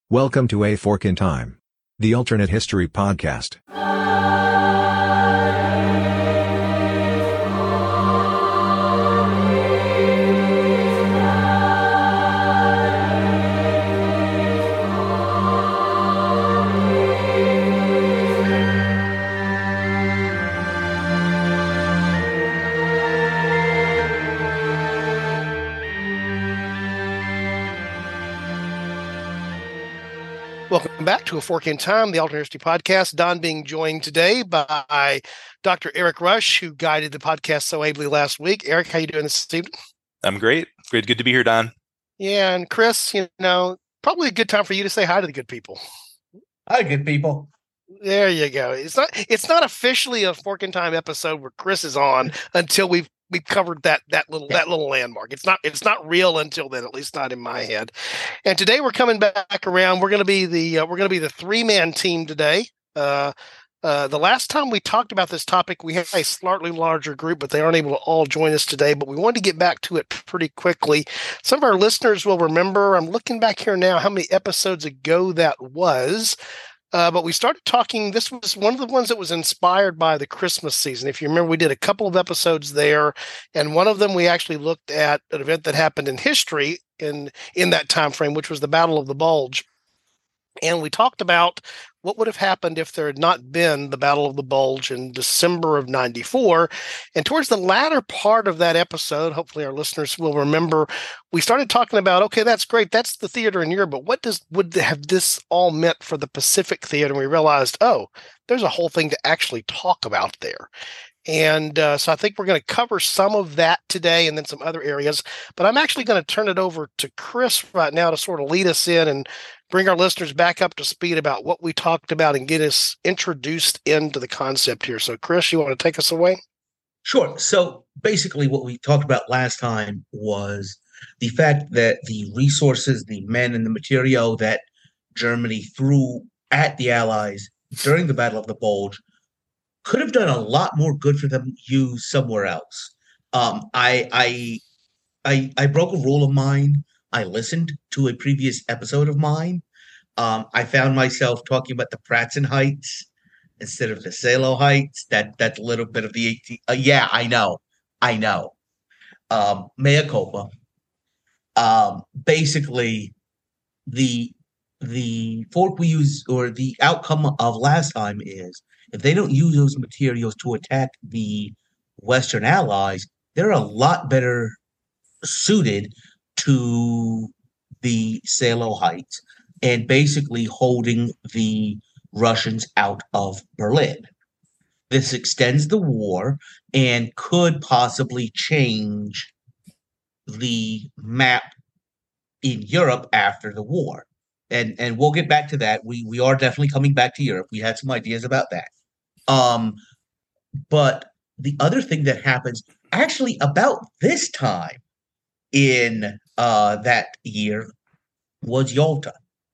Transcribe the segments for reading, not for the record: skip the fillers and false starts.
Welcome to A Fork in Time, the alternate history podcast. Welcome back to A Fork in Time, the alternate history podcast. Don being joined today by Dr. Eric Rush, who guided the podcast so ably last week. Eric, how you doing this evening? I'm great. Good to be here, Don. Yeah, and Chris, probably a good time for you to say hi to the good people. Hi, good people. There you go. It's not officially a Fork in Time episode where Chris is on until we've covered that little landmark. It's not real until then, at least not in my head. And today we're coming back around. We're going to be the three-man team today. The last time we talked about this topic, we had a slightly larger group, but they aren't able to all join us today. But we wanted to get back to it pretty quickly. Some of our listeners will remember. I'm looking back here now how many episodes ago that was. But we started talking, this was one of the ones that was inspired by the Christmas season. If you remember, we did a couple of episodes there, and one of them we actually looked at an event that happened in history in that time frame, which was the Battle of the Bulge. And we talked about what would have happened if there had not been the Battle of the Bulge in December of 94. And towards the latter part of that episode, hopefully our listeners will remember, we started talking about, okay, that's great. That's the theater in Europe, but what would have this all meant for the Pacific theater? And we realized, there's a whole thing to actually talk about there. And so I think we're going to cover some of that today and then some other areas. But I'm actually going to turn it over to Chris right now to sort of lead us in and bring our listeners back up to speed about what we talked about and get us introduced into the concept here. So, Chris, you want to take us away? Sure. So basically what we talked about last time was the fact that the resources, the men and the material that Germany threw at the Allies during the Battle of the Bulge could have done a lot more good for them used somewhere else. I broke a rule of mine. I listened to a previous episode of mine. I found myself talking about the Pratzen Heights instead of the Salo Heights. That's a little bit of the 18. Yeah, I know. Mea culpa. Basically, the fork we use, or the outcome of last time, is if they don't use those materials to attack the Western Allies, they're a lot better suited to the Salo Heights and basically holding the Russians out of Berlin. This extends the war and could possibly change the map in Europe after the war. And we'll get back to that. We are definitely coming back to Europe. We had some ideas about that. But the other thing that happens actually about this time in that year was Yalta.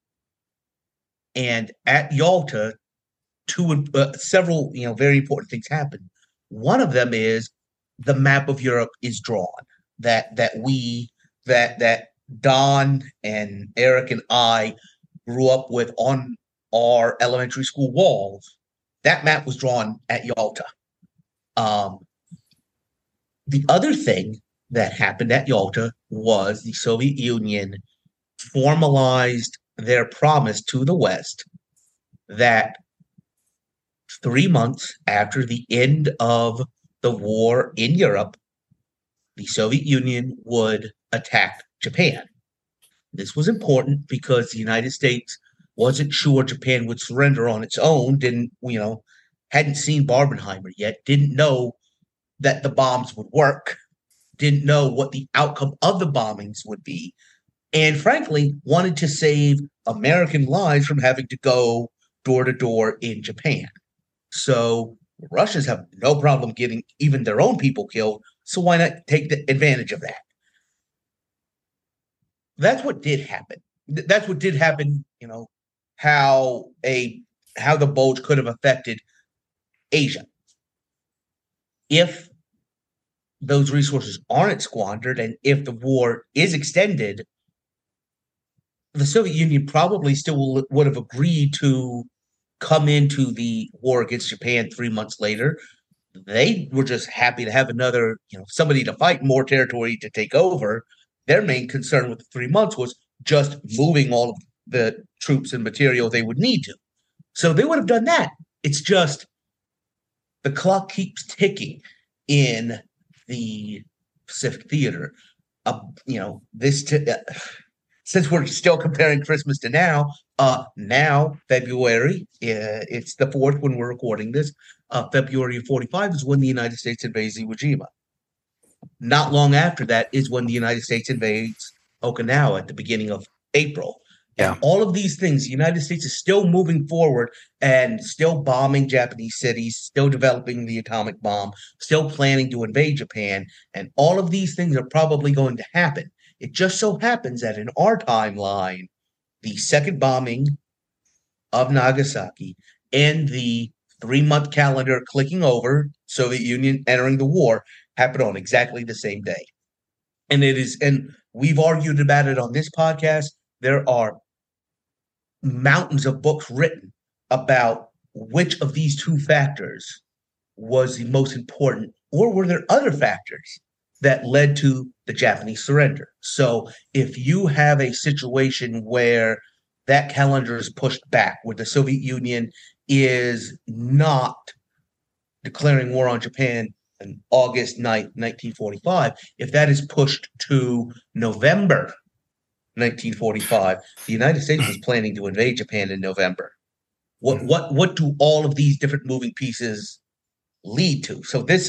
And at Yalta, several very important things happen. One of them is the map of Europe is drawn. That Don and Eric and I grew up with on our elementary school walls. That map was drawn at Yalta. The other thing that happened at Yalta was the Soviet Union formalized their promise to the West that 3 months after the end of the war in Europe, the Soviet Union would attack Japan. This was important because the United States wasn't sure Japan would surrender on its own, hadn't seen Barbenheimer yet, didn't know that the bombs would work, didn't know what the outcome of the bombings would be, and frankly, wanted to save American lives from having to go door to door in Japan. So the Russians have no problem getting even their own people killed, so why not take the advantage of that? That's what did happen. That's what did happen, how the bulge could have affected Asia. If those resources aren't squandered and if the war is extended, the Soviet Union probably still would have agreed to come into the war against Japan 3 months later. They were just happy to have another, somebody to fight, more territory to take over. Their main concern with the 3 months was just moving all of the troops and material they would need to. So they would have done that. It's just the clock keeps ticking in the Pacific Theater. Since we're still comparing Christmas to now February, it's the 4th when we're recording this. February of 45 is when the United States invades Iwo Jima. Not long after that is when the United States invades Okinawa at the beginning of April. Yeah. And all of these things, the United States is still moving forward and still bombing Japanese cities, still developing the atomic bomb, still planning to invade Japan. And all of these things are probably going to happen. It just so happens that in our timeline, the second bombing of Nagasaki and the 3-month calendar clicking over, Soviet Union entering the war, happened on exactly the same day. And we've argued about it on this podcast. There are mountains of books written about which of these two factors was the most important, or were there other factors that led to the Japanese surrender? So if you have a situation where that calendar is pushed back, where the Soviet Union is not declaring war on Japan on August 9th, 1945, if that is pushed to November 1945, the United States was planning to invade Japan in November. What do all of these different moving pieces lead to? So this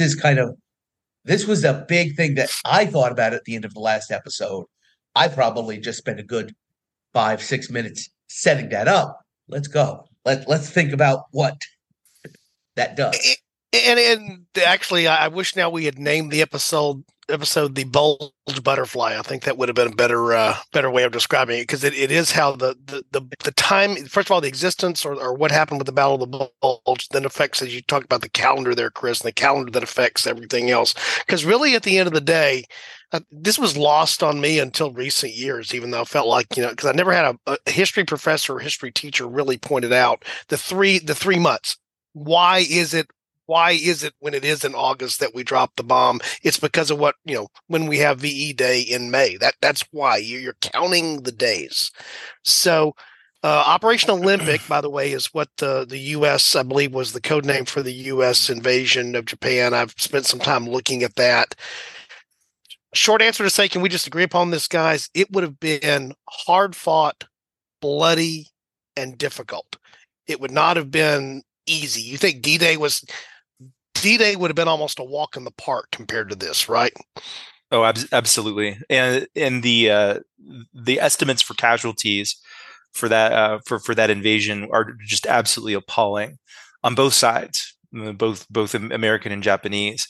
was a big thing that I thought about at the end of the last episode. I probably just spent a good 5-6 minutes setting that up. Let's go. Let's think about what that does. And actually, I wish now we had named the episode "The Bulged Butterfly." I think that would have been a better way of describing it, because it is how the time. First of all, the existence or what happened with the Battle of the Bulge then affects, as you talked about, the calendar there, Chris, and the calendar that affects everything else. Because really, at the end of the day, this was lost on me until recent years, even though I felt like, because I never had a history professor or history teacher really pointed out the 3 months. Why is it when it is in August that we drop the bomb? It's because of when we have VE Day in May. That's why you're counting the days. So Operation Olympic, by the way, is what the U.S., I believe, was the code name for the U.S. invasion of Japan. I've spent some time looking at that. Short answer to say, can we just agree upon this, guys? It would have been hard fought, bloody, and difficult. It would not have been easy. You think D-Day would have been almost a walk in the park compared to this, right? Oh, absolutely. And the estimates for casualties for that for that invasion are just absolutely appalling on both sides, both American and Japanese.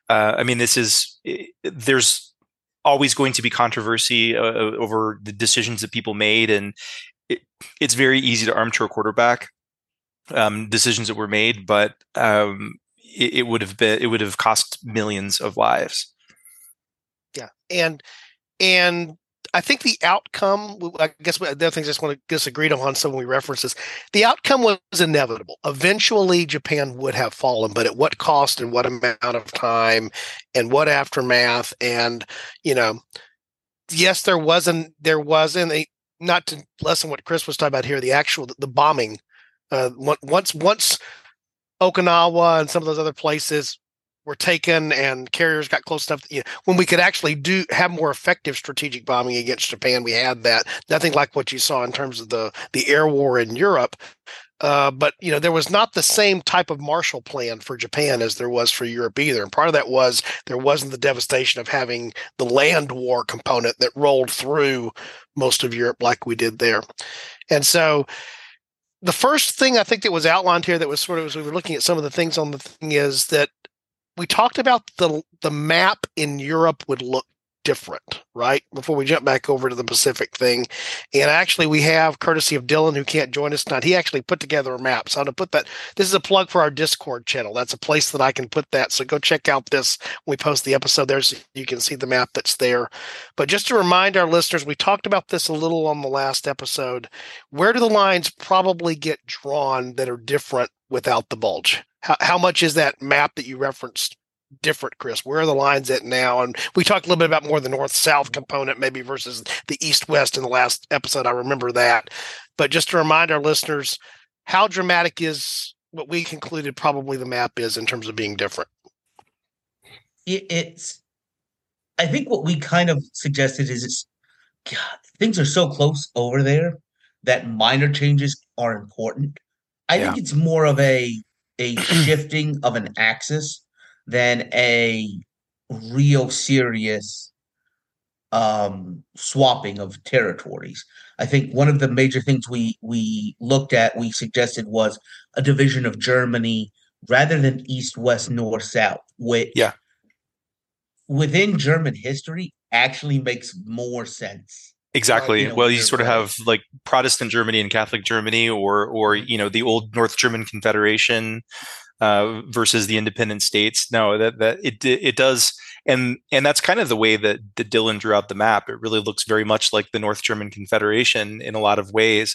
There's always going to be controversy over the decisions that people made, and it's very easy to armchair quarterback decisions that were made, but it would have cost millions of lives. Yeah, and I think the outcome, I guess the other things I just want to disagree on some when we reference this, the outcome was inevitable. Eventually, Japan would have fallen, but at what cost and what amount of time and what aftermath? And yes, there wasn't not to lessen what Chris was talking about here. The bombing. Once Okinawa and some of those other places were taken and carriers got close enough, when we could actually have more effective strategic bombing against Japan, we had that. Nothing like what you saw in terms of the air war in Europe. But there was not the same type of Marshall Plan for Japan as there was for Europe either. And part of that was there wasn't the devastation of having the land war component that rolled through most of Europe like we did there. And so the first thing I think that was outlined here that was sort of, as we were looking at some of the things on the thing, is that we talked about the map in Europe would look different, right? Before we jump back over to the Pacific thing. And actually, we have, courtesy of Dylan, who can't join us tonight, he actually put together a map. So I'm going to put that. This is a plug for our Discord channel. That's a place that I can put that. So go check out this when we post the episode there so you can see the map that's there. But just to remind our listeners, we talked about this a little on the last episode. Where do the lines probably get drawn that are different without the bulge? How much is that map that you referenced different, Chris? Where are the lines at now? And we talked a little bit about more the north-south component maybe versus the east-west in the last episode. I remember that. But just to remind our listeners, how dramatic is what we concluded probably the map is in terms of being different? I think what we kind of suggested is things are so close over there that minor changes are important. I think it's more of a shifting of an axis than a real serious swapping of territories. I think one of the major things we suggested was a division of Germany rather than east, west, north, south, which within German history actually makes more sense. Exactly. Well, you sort of have like Protestant Germany and Catholic Germany, or the old North German Confederation versus the independent states. No, that it does, and that's kind of the way that Dylan drew out the map. It really looks very much like the North German Confederation in a lot of ways.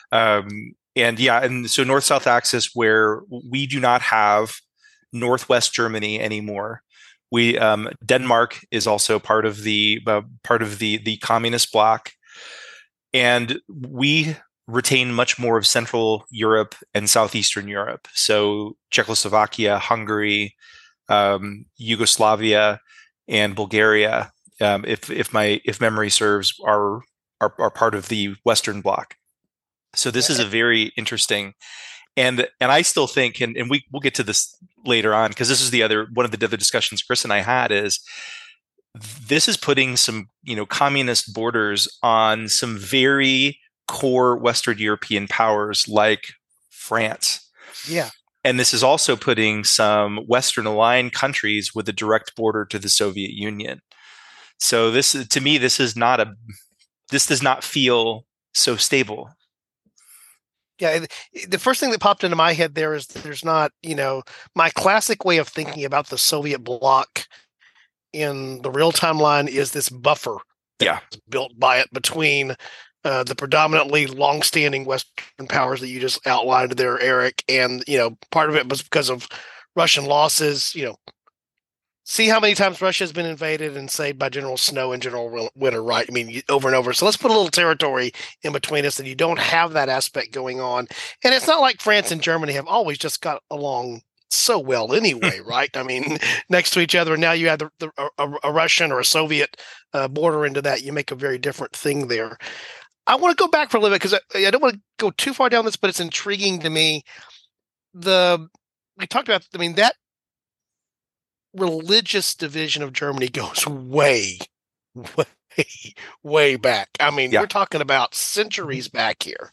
And so North-South axis, where we do not have Northwest Germany anymore. We Denmark is also part of the communist bloc, and we retain much more of Central Europe and Southeastern Europe. So Czechoslovakia, Hungary, Yugoslavia, and Bulgaria, if memory serves, are part of the Western bloc. So this is a very interesting. And I still think, and we'll get to this later on, because this is one of the other discussions Chris and I had, is this is putting some, communist borders on some very core Western European powers like France. Yeah. And this is also putting some Western aligned countries with a direct border to the Soviet Union. So this does not feel so stable. Yeah, the first thing that popped into my head there is there's not, my classic way of thinking about the Soviet bloc in the real timeline is this buffer built by it between the predominantly long-standing Western powers that you just outlined there, Eric, and, part of it was because of Russian losses, see how many times Russia has been invaded and saved by General Snow and General Winter, right? I mean, over and over. So let's put a little territory in between us, and you don't have that aspect going on. And it's not like France and Germany have always just got along so well anyway, right? I mean, next to each other. And now you add a Russian or a Soviet border into that. You make a very different thing there. I want to go back for a little bit because I don't want to go too far down this, but it's intriguing to me. We talked about, that religious division of Germany goes way, way, way back. We're talking about centuries back here.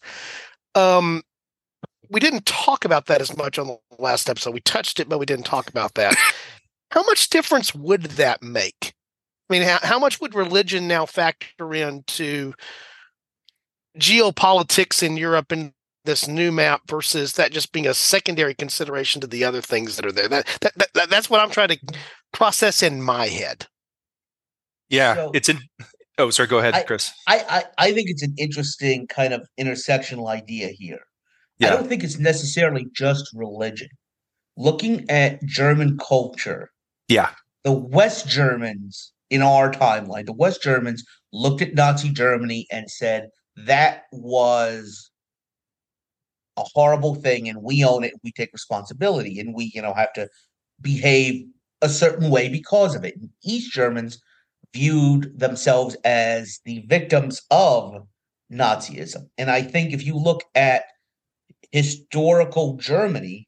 We didn't talk about that as much on the last episode. We touched it, but we didn't talk about that. How much difference would that make? How much would religion now factor into geopolitics in Europe and this new map versus that just being a secondary consideration to the other things that are there? That's what I'm trying to process in my head. Yeah, sorry, go ahead, Chris. I think it's an interesting kind of intersectional idea here. Yeah. I don't think it's necessarily just religion. Looking at German culture, the West Germans in our timeline, the West Germans looked at Nazi Germany and said that was a horrible thing, and we own it. We take responsibility, and we, have to behave a certain way because of it. And East Germans viewed themselves as the victims of Nazism. And I think if you look at historical Germany,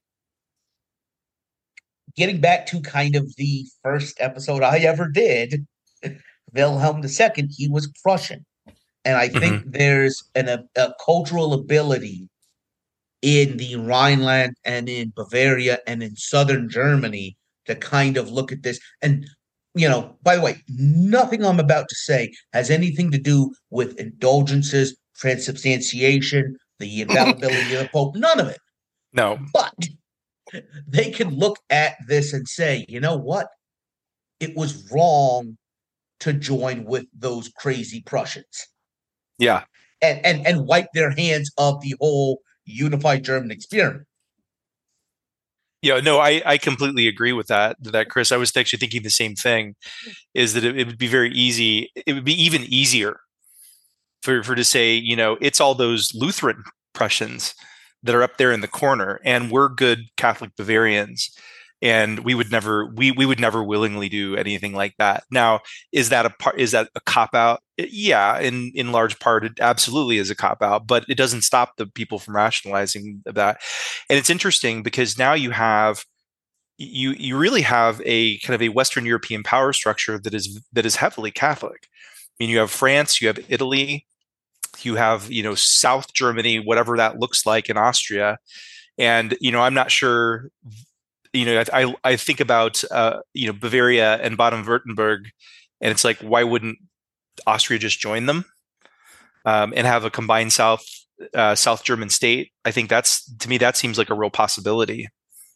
getting back to kind of the first episode I ever did, Wilhelm II, he was Prussian. And I think there's a cultural ability in the Rhineland and in Bavaria and in southern Germany to kind of look at this. And by the way, nothing I'm about to say has anything to do with indulgences, transubstantiation, the infallibility of the Pope, none of it. No. But they can look at this and say, you know what? It was wrong to join with those crazy Prussians. Yeah. And wipe their hands of the whole unified German experiment. Yeah, no, I completely agree with that, Chris. I was actually thinking the same thing, is that it would be very easy. It would be even easier for to say, it's all those Lutheran Prussians that are up there in the corner, and we're good Catholic Bavarians, and we would never willingly do anything like that. Now, is that a cop out? Yeah, in large part, it absolutely is a cop out, but it doesn't stop the people from rationalizing that. And it's interesting because now you really have a kind of a Western European power structure that is heavily Catholic. I mean, you have France, you have Italy, you have South Germany, whatever that looks like, in Austria, and I'm not sure. I think about Bavaria and Baden-Württemberg, and it's like, why wouldn't Austria just join them and have a combined South German state? I think to me that seems like a real possibility.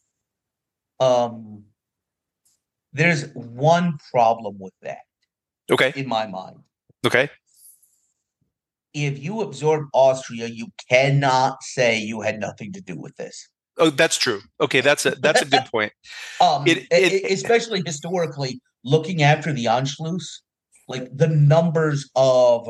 There's one problem with that. Okay. In my mind. Okay. If you absorb Austria, you cannot say you had nothing to do with this. Oh, that's true. Okay, that's a good point. Especially historically, looking after the Anschluss, like the numbers of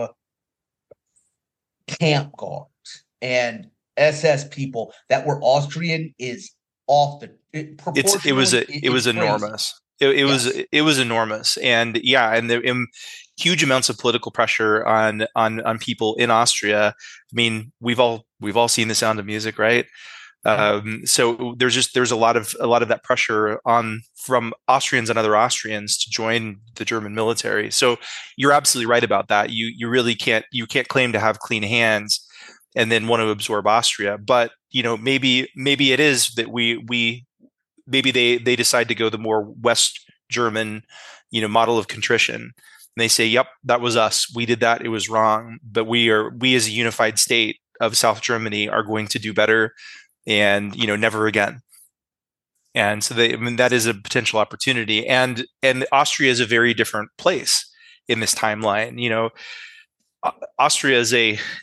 camp guards and SS people that were Austrian is off the. It was enormous. It was enormous, and yeah, and huge amounts of political pressure on people in Austria. I mean, we've all seen The Sound of Music, right? So there's a lot of that pressure from Austrians and other Austrians to join the German military. So you're absolutely right about that. You really can't claim to have clean hands and then want to absorb Austria. But maybe it is that maybe they decide to go the more West German model of contrition. And they say, yep, that was us. We did that. It was wrong. But we as a unified state of South Germany are going to do better. And never again. And so that is a potential opportunity. And Austria is a very different place in this timeline. Austria is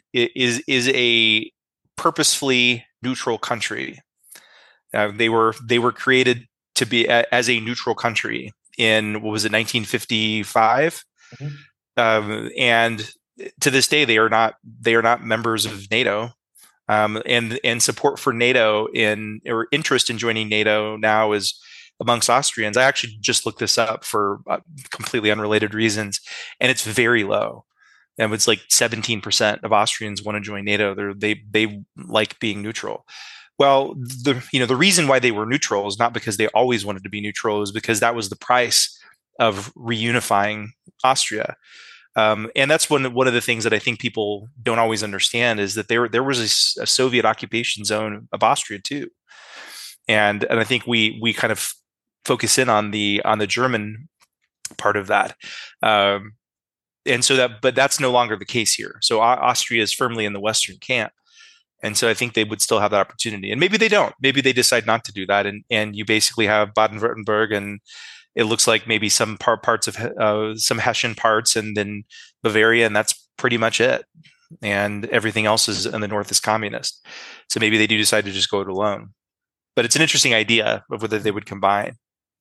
a purposefully neutral country. They were created to be as a neutral country in, what was it, 1955, and to this day they are not members of NATO. And support for NATO or interest in joining NATO now is amongst Austrians. I actually just looked this up for completely unrelated reasons, and it's very low. And it's like 17% of Austrians want to join NATO. They like being neutral. Well, the reason why they were neutral is not because they always wanted to be neutral, is because that was the price of reunifying Austria. And that's one of the things that I think people don't always understand, is that there was a Soviet occupation zone of Austria too, and I think we kind of focus in on the German part of that, and so but that's no longer the case here. So Austria is firmly in the Western camp, and so I think they would still have that opportunity. And maybe they don't. Maybe they decide not to do that, and you basically have Baden-Württemberg and it looks like maybe some parts of some Hessian parts, and then Bavaria, and that's pretty much it. And everything else is in the north is communist. So maybe they do decide to just go it alone. But it's an interesting idea of whether they would combine.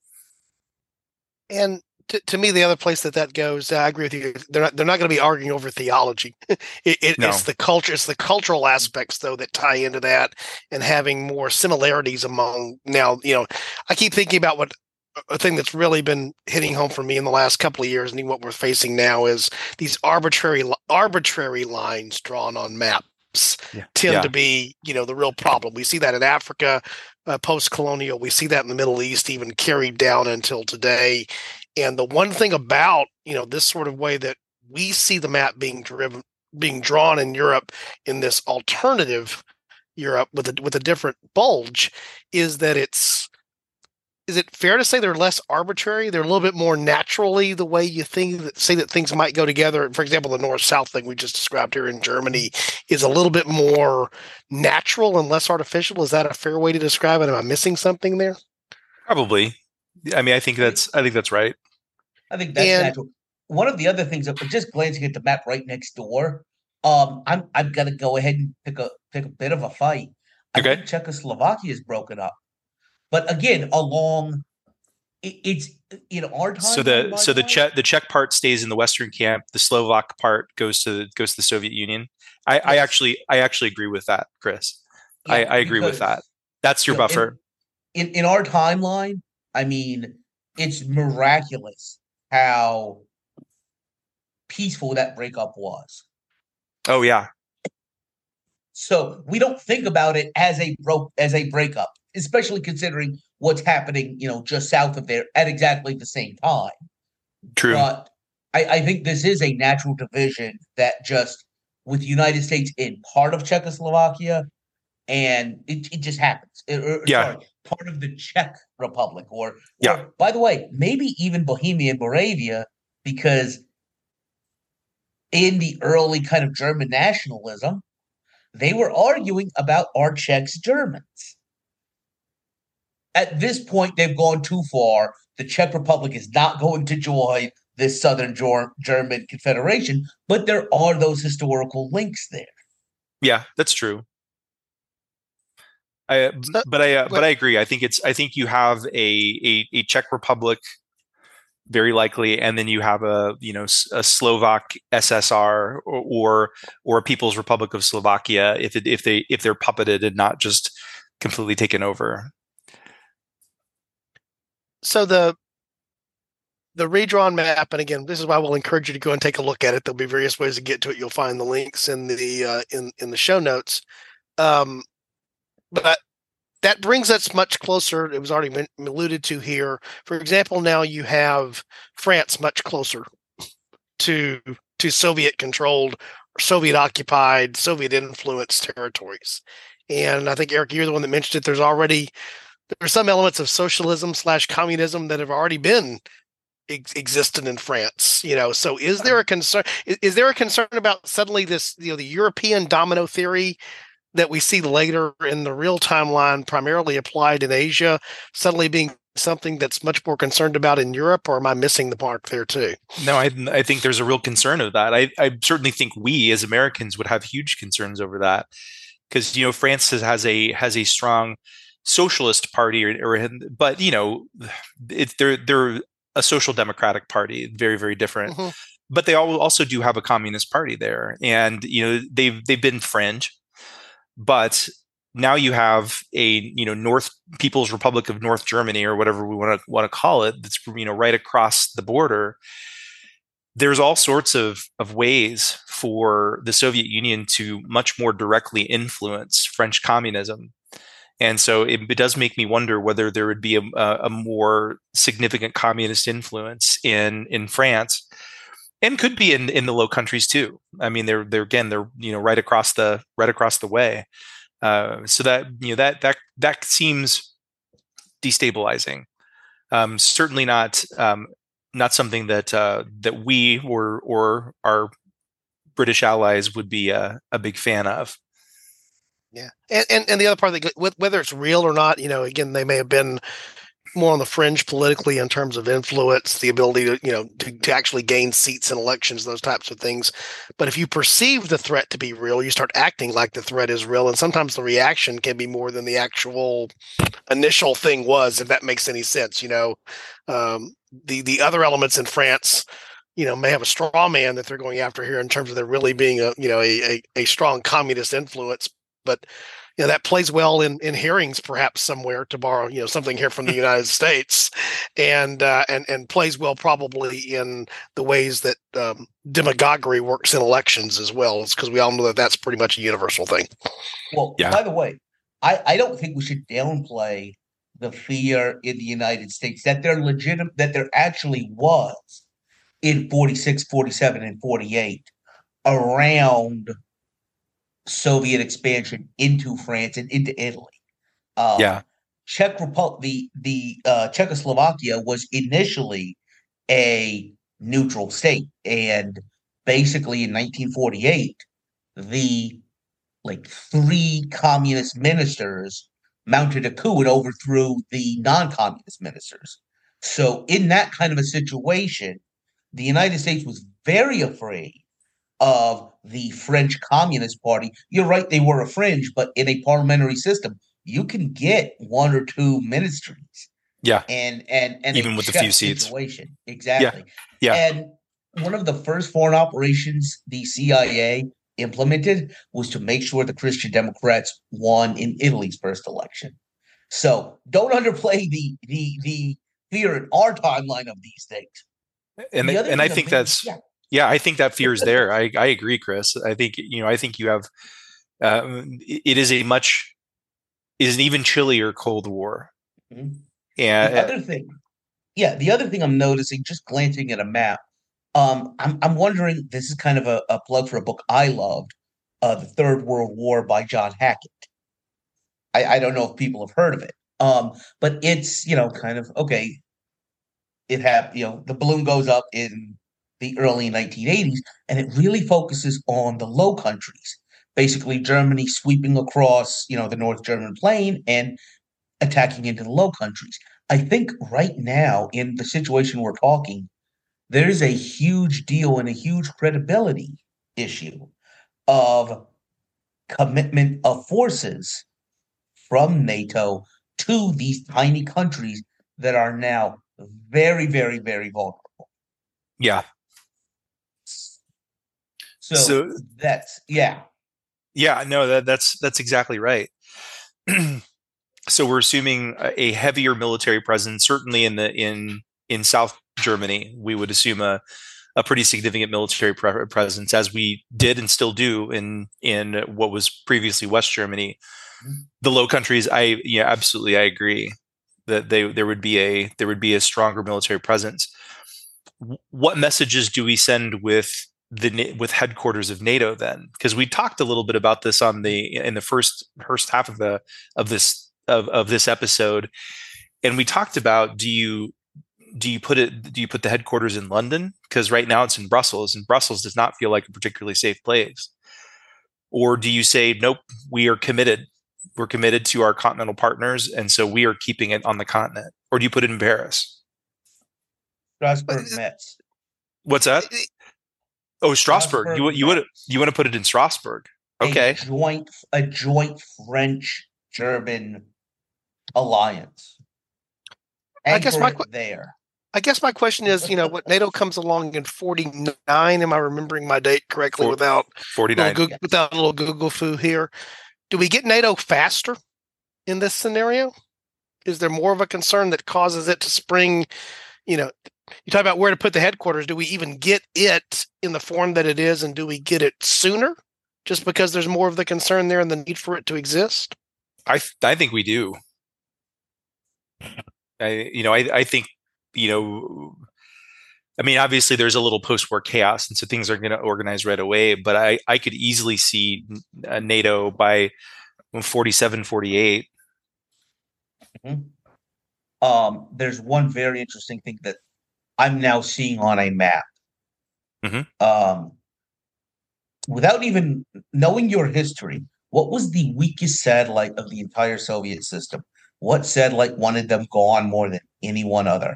And to me, the other place that goes, I agree with you. They're not going to be arguing over theology. No. It's the culture. It's the cultural aspects, though, that tie into that, and having more similarities among. Now, I keep thinking about what a thing that's really been hitting home for me in the last couple of years, and what we're facing now, is these arbitrary lines drawn on maps tend to be, the real problem. We see that in Africa, post-colonial. We see that in the Middle East, even carried down until today. And the one thing about, this sort of way that we see the map being drawn in Europe, in this alternative Europe with a different bulge, is that it's is it fair to say they're less arbitrary? They're a little bit more naturally the way you say that things might go together. For example, the North-South thing we just described here in Germany is a little bit more natural and less artificial. Is that a fair way to describe it? Am I missing something there? Probably. I mean, I think that's right. I think that's natural. One of the other things that just glancing at the map right next door, I'm gonna go ahead and pick a bit of a fight. I think Czechoslovakia is broken up. But again, it's in our time. So the Czech part stays in the Western camp. The Slovak part goes to the Soviet Union. I actually agree with that, Chris. Yeah, I agree with that. That's your buffer. In our timeline, I mean, it's miraculous how peaceful that breakup was. Oh yeah. So we don't think about it as a breakup, especially considering what's happening, just south of there at exactly the same time. True. But I think this is a natural division that just with the United States in part of Czechoslovakia, and it just happens. Sorry, part of the Czech Republic, or by the way, maybe even Bohemia and Moravia, because in the early kind of German nationalism, they were arguing about are Czechs Germans. At this point, they've gone too far. The Czech Republic is not going to join this Southern German Confederation, but there are those historical links there. Yeah, that's true. But I agree. I think you have a Czech Republic, very likely, and then you have a Slovak SSR or a People's Republic of Slovakia if they're puppeted and not just completely taken over. So the redrawn map, and again, this is why we'll encourage you to go and take a look at it. There'll be various ways to get to it. You'll find the links in the in the show notes. But that brings us much closer. It was already been alluded to here. For example, now you have France much closer to Soviet-controlled, Soviet-occupied, Soviet-influenced territories. And I think, Eric, you're the one that mentioned it. There are some elements of socialism / communism that have already been existent in France. So is there a concern? Is there a concern about suddenly this, the European domino theory that we see later in the real timeline, primarily applied in Asia, suddenly being something that's much more concerned about in Europe, or am I missing the mark there too? No, I think there's a real concern of that. I certainly think we as Americans would have huge concerns over that, because France has a strong socialist party, but they're a social democratic party, very, very different. Mm-hmm. But they also do have a communist party there, and they've been fringe. But now you have a North People's Republic of North Germany, or whatever we want to call it, that's right across the border. There's all sorts of ways for the Soviet Union to much more directly influence French communism. And so it does make me wonder whether there would be a more significant communist influence in France, and could be in the Low Countries too. I mean, they're right across the way. So that seems destabilizing. Certainly not something that we or our British allies would be a big fan of. Yeah, and the other part that whether it's real or not, again, they may have been more on the fringe politically in terms of influence, the ability to to actually gain seats in elections, those types of things. But if you perceive the threat to be real, you start acting like the threat is real, and sometimes the reaction can be more than the actual initial thing was, if that makes any sense. The other elements in France, may have a straw man that they're going after here in terms of there really being a strong communist influence. But that plays well in hearings, perhaps somewhere, to borrow something here from the United States, and plays well probably in the ways that demagoguery works in elections as well. It's because we all know that that's pretty much a universal thing. Well, yeah. By the way, I don't think we should downplay the fear in the United States that they're legitimate, that there actually was in 46, 47, and 48 around Soviet expansion into France and into Italy. Czechoslovakia was initially a neutral state, and basically in 1948, the like three communist ministers mounted a coup and overthrew the non-communist ministers. So in that kind of a situation, the United States was very afraid of the French Communist Party. You're right, they were a fringe, but in a parliamentary system, you can get one or two ministries. Yeah. And even a with a few check seats. situation. Exactly. Yeah. And one of the first foreign operations the CIA implemented was to make sure the Christian Democrats won in Italy's first election. So don't underplay the fear in our timeline of these things. And I think I think that fear is there. I agree, Chris. I think I think you have it is an even chillier Cold War. Mm-hmm. And the other thing I'm noticing, just glancing at a map, I'm wondering, this is kind of a plug for a book I loved, The Third World War by John Hackett. I don't know if people have heard of it. But it's, kind of, okay, the balloon goes up in the early 1980s, and it really focuses on the Low Countries, basically Germany sweeping across, the North German plain and attacking into the Low Countries. I think right now, in the situation we're talking, there's a huge deal and a huge credibility issue of commitment of forces from NATO to these tiny countries that are now very, very, very vulnerable. Yeah. So that's Yeah, no, that's exactly right. So we're assuming a heavier military presence, certainly in South Germany. We would assume a pretty significant military presence, as we did and still do in what was previously West Germany. Mm-hmm. The Low Countries, absolutely, I agree that there would be a stronger military presence. What messages do we send with headquarters of NATO then? Because we talked a little bit about this in the first half of this episode, and we talked about do you put the headquarters in London, because right now it's in Brussels, and Brussels does not feel like a particularly safe place, or do you say nope, we're committed to our continental partners, and so we are keeping it on the continent, or do you put it in Paris? Strasbourg, Metz. What's that? Oh, Strasbourg. You want to put it in Strasbourg? Okay. A joint French-German alliance. I guess my question is, what NATO comes along in 49. Am I remembering my date correctly? Without 49, without a little Google foo here, do we get NATO faster in this scenario? Is there more of a concern that causes it to spring? You talk about where to put the headquarters. Do we even get it in the form that it is, and do we get it sooner, just because there's more of the concern there and the need for it to exist? I think we do. I think, obviously there's a little post-war chaos, and so things are going to organize right away, but I could easily see NATO by 47, 48. Mm-hmm. There's one very interesting thing that I'm now seeing on a map. Mm-hmm. Without even knowing your history, what was the weakest satellite of the entire Soviet system? What satellite wanted them gone more than any one other?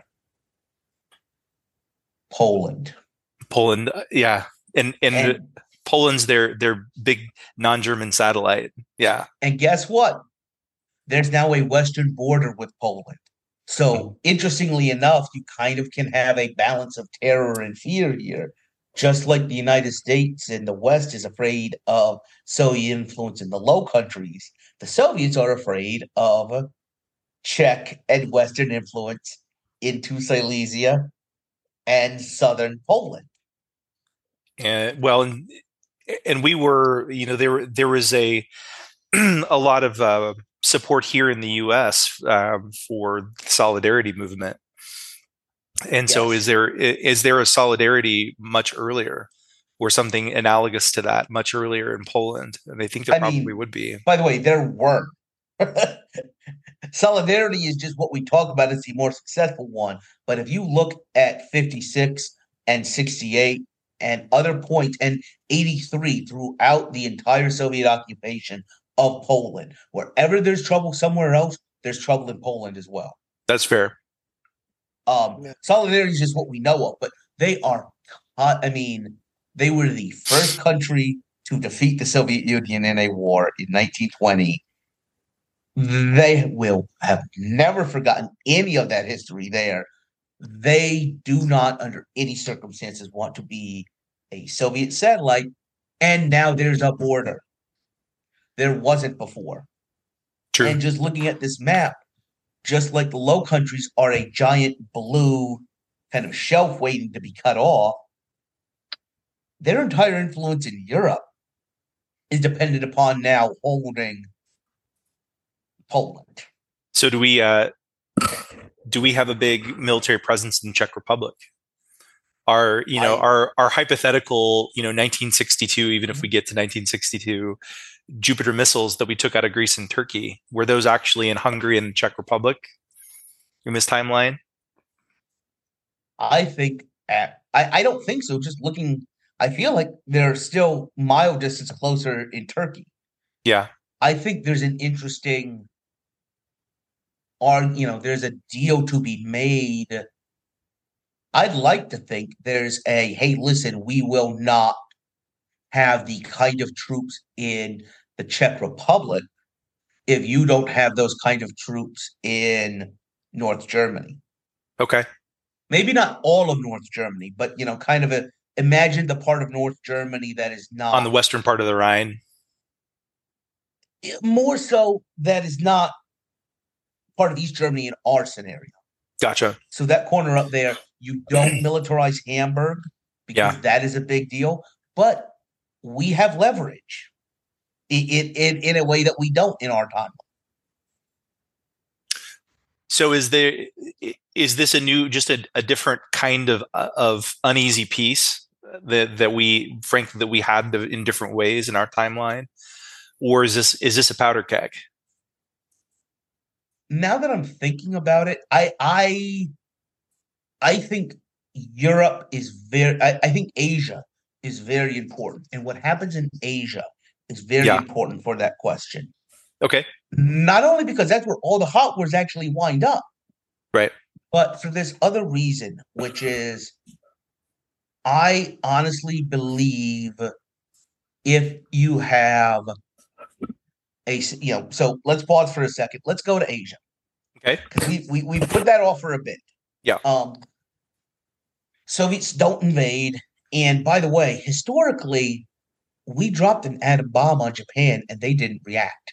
Poland, yeah, and Poland's their big non-German satellite. Yeah, and guess what? There's now a western border with Poland. So interestingly enough, you kind of can have a balance of terror and fear here. Just like the United States and the West is afraid of Soviet influence in the Low Countries, the Soviets are afraid of Czech and Western influence into Silesia and southern Poland. And we were, there was a lot of support here in the U.S. For the Solidarity movement, and yes. So is there a Solidarity much earlier, or something analogous to that much earlier in Poland? And I think there probably would be. By the way, there were. Solidarity is just what we talk about as the more successful one. But if you look at 56 and 68 and other points and 83 throughout the entire Soviet occupation of Poland, wherever there's trouble somewhere else, there's trouble in Poland as well. That's fair. Solidarity is just what we know of, but they are, they were the first country to defeat the Soviet Union in a war in 1920. They will have never forgotten any of that history there. They do not, under any circumstances, want to be a Soviet satellite. And now there's a border. There wasn't before. True. And just looking at this map, just like the Low Countries are a giant blue kind of shelf waiting to be cut off, their entire influence in Europe is dependent upon now holding Poland. So do we have a big military presence in the Czech Republic? Our hypothetical, 1962, even if we get to 1962, Jupiter missiles that we took out of Greece and Turkey, were those actually in Hungary and the Czech Republic in this timeline? I think I don't think so. Just looking, I feel like they're still mile distance closer in Turkey. Yeah. I think there's an interesting, there's a deal to be made. I'd like to think there's hey, listen, we will not have the kind of troops in the Czech Republic if you don't have those kind of troops in North Germany. Okay. Maybe not all of North Germany, but, imagine the part of North Germany that is not on the western part of the Rhine. More so that is not part of East Germany in our scenario. Gotcha. So that corner up there, you don't militarize Hamburg because that is a big deal, but we have leverage in a way that we don't in our time. So is this a different kind of uneasy peace that we had in different ways in our timeline, or is this a powder keg? Now that I'm thinking about it, I think Europe is I think Asia is very important, and what happens in Asia is very important for that question. Okay. Not only because that's where all the hot wars actually wind up, right, but for this other reason, which is I honestly believe if you have so let's pause for a second. Let's go to Asia. Okay. Because we put that off for a bit. Yeah. Soviets don't invade. And by the way, historically, we dropped an atom bomb on Japan and they didn't react.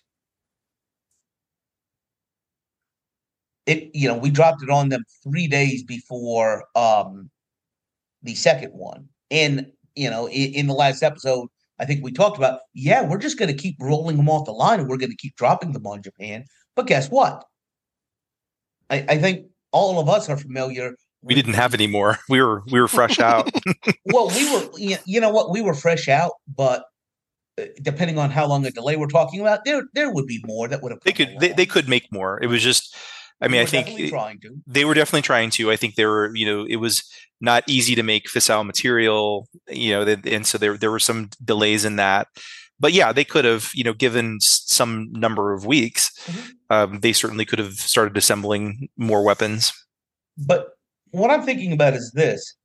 We dropped it on them 3 days before the second one. And, in the last episode, I think we talked about, we're just going to keep rolling them off the line and we're going to keep dropping them on Japan. But guess what? I think all of us are familiar. We didn't have any more. We were fresh out. Well, we were fresh out, but depending on how long a delay we're talking about, there would be more that would have. They could make more. It was just, I think they were definitely trying to. I think they were, it was not easy to make fissile material, and so there were some delays in that. But they could have, given some number of weeks, they certainly could have started assembling more weapons. But what I'm thinking about is this.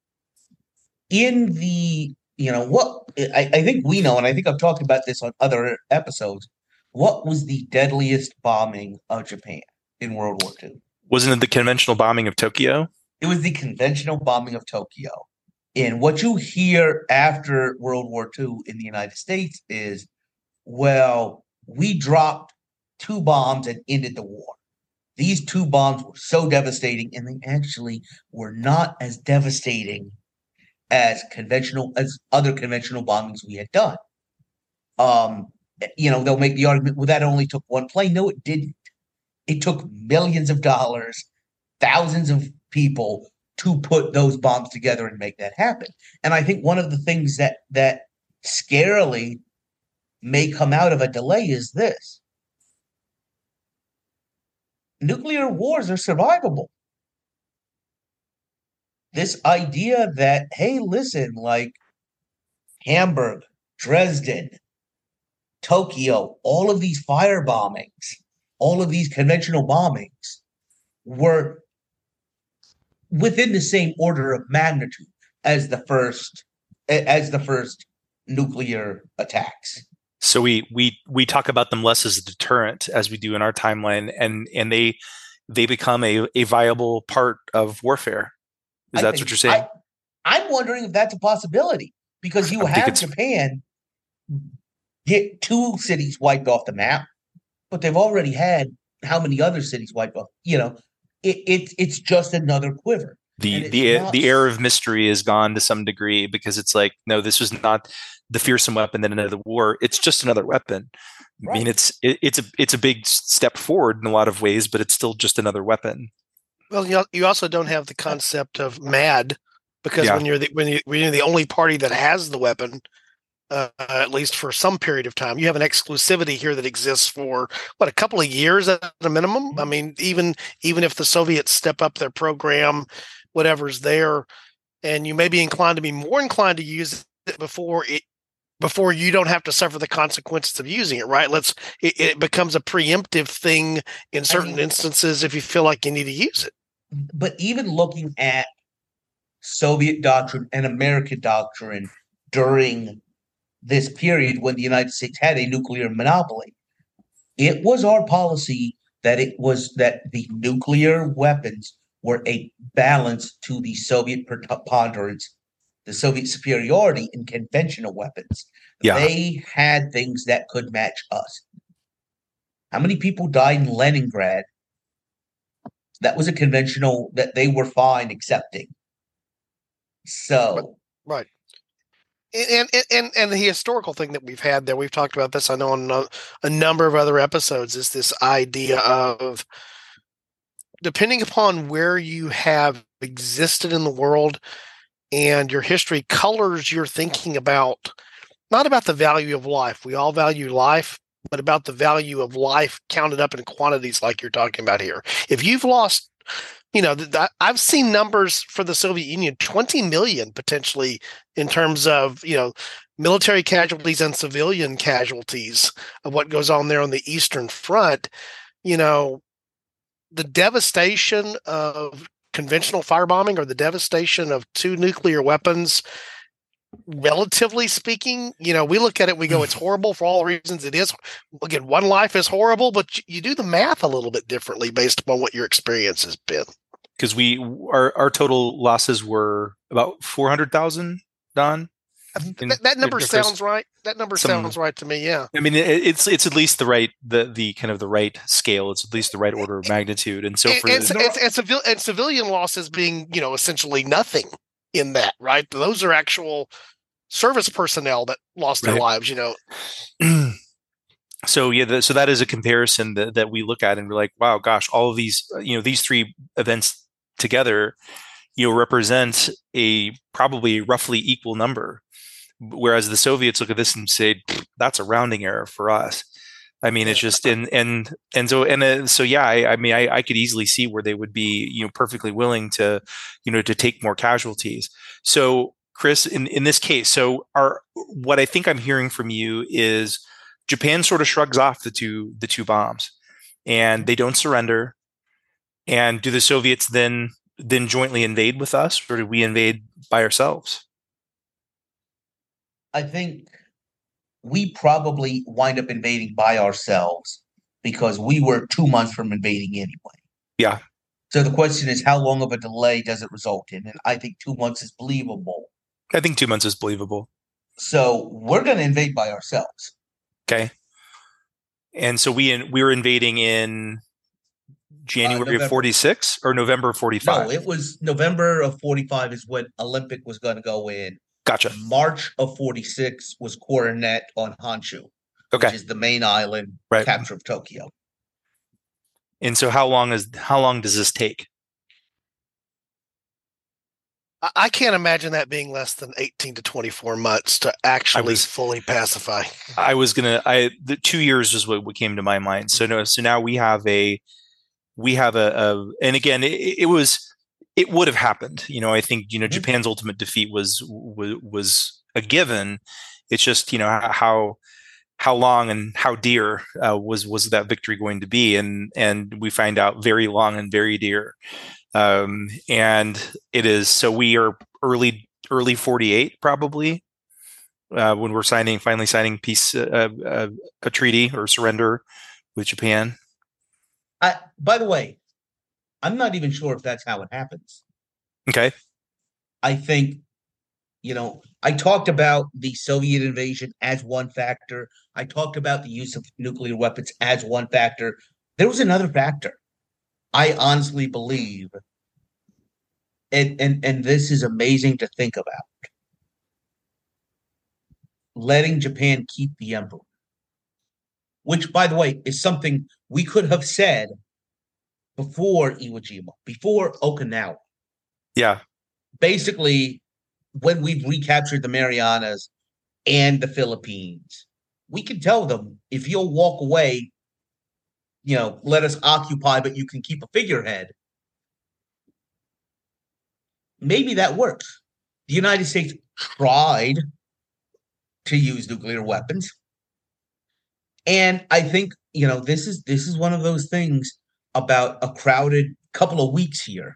In the, what I think we know, and I think I've talked about this on other episodes, what was the deadliest bombing of Japan in World War II? Wasn't it the conventional bombing of Tokyo? It was the conventional bombing of Tokyo. And what you hear after World War II in the United States is, well, we dropped 2 bombs and ended the war. These 2 bombs were so devastating, and they actually were not as devastating as other conventional bombings we had done. They'll make the argument, well, that only took 1 plane. No, it didn't. It took millions of dollars, thousands of people to put those bombs together and make that happen. And I think one of the things that scarily may come out of a delay is this. nuclear wars are survivable. This idea that, hey, listen, like Hamburg, Dresden, Tokyo, all of these fire bombings, all of these conventional bombings were within the same order of magnitude as the first nuclear attacks. So we talk about them less as a deterrent as we do in our timeline, and they become a viable part of warfare. Is that what you're saying? I'm wondering if that's a possibility, because you have Japan get 2 cities wiped off the map, but they've already had how many other cities wiped off? It's just another quiver. The air of mystery is gone to some degree, because it's like, no, this was not the fearsome weapon that ended the war. It's just another weapon. Right. I mean, it's a big step forward in a lot of ways, but it's still just another weapon. Well, you also don't have the concept of MAD, because when you're the only party that has the weapon, at least for some period of time, you have an exclusivity here that exists for a couple of years at a minimum. I mean, even if the Soviets step up their program, whatever's there, and you may be more inclined to use it before you don't have to suffer the consequences of using it, right? It becomes a preemptive thing in certain instances if you feel like you need to use it. But even looking at Soviet doctrine and American doctrine during this period when the United States had a nuclear monopoly, it was our policy that the nuclear weapons were a balance to the Soviet preponderance, the Soviet superiority in conventional weapons. Yeah. They had things that could match us. How many people died in Leningrad? That was a conventional that they were fine accepting. So, right. And the historical thing that we've had there, we've talked about this, I know, on a number of other episodes, is this idea of, depending upon where you have existed in the world and your history colors your thinking about, not about the value of life. We all value life, but about the value of life counted up in quantities like you're talking about here. If you've lost, I've seen numbers for the Soviet Union, 20 million potentially in terms of, military casualties and civilian casualties of what goes on there on the Eastern Front. The devastation of conventional firebombing, or the devastation of 2 nuclear weapons, relatively speaking, we look at it, we go, it's horrible for all the reasons it is. Again, one life is horrible, but you do the math a little bit differently based upon what your experience has been. Because our total losses were about 400,000, Don. That number sounds right. That number sounds right to me. Yeah. I mean, it's at least the right the kind of the right scale. It's at least the right order of magnitude. And so civilian losses being essentially nothing in that, right? Those are actual service personnel that lost their lives. So so that is a comparison that we look at, and we're like, wow, gosh, all of these these 3 events together represent a probably roughly equal number. Whereas the Soviets look at this and say, that's a rounding error for us. I mean, it's just so yeah. I could easily see where they would be perfectly willing to to take more casualties. So Chris, in this case, so what I think I'm hearing from you is Japan sort of shrugs off the two bombs, and they don't surrender. And do the Soviets then jointly invade with us, or do we invade by ourselves? I think we probably wind up invading by ourselves, because we were 2 months from invading anyway. Yeah. So the question is, how long of a delay does it result in? And I think 2 months is believable. I think 2 months is believable. So we're going to invade by ourselves. Okay. And so we were invading in January of 46 or November of 45? No, it was November of 45 is when Olympic was going to go in. Gotcha. March of 46 was Coronet on Honshu, which is the main island, capture of Tokyo. And so how long does this take? I can't imagine that being less than 18 to 24 months to actually fully pacify. The 2 years is what came to my mind. So now we have we have and again, it would have happened. I think, Japan's ultimate defeat was a given. It's just, how long and how dear was that victory going to be? And we find out very long and very dear. And it is, so we are early 48 probably, when we're finally signing peace, a treaty or surrender with Japan. By the way, I'm not even sure if that's how it happens. Okay. I think, I talked about the Soviet invasion as one factor. I talked about the use of nuclear weapons as one factor. There was another factor. I honestly believe, and this is amazing to think about, letting Japan keep the emperor, which, by the way, is something we could have said before Iwo Jima, before Okinawa. Yeah. Basically, when we've recaptured the Marianas and the Philippines, we can tell them, if you'll walk away, let us occupy, but you can keep a figurehead. Maybe that works. The United States tried to use nuclear weapons. And I think, this is one of those things about a crowded couple of weeks here.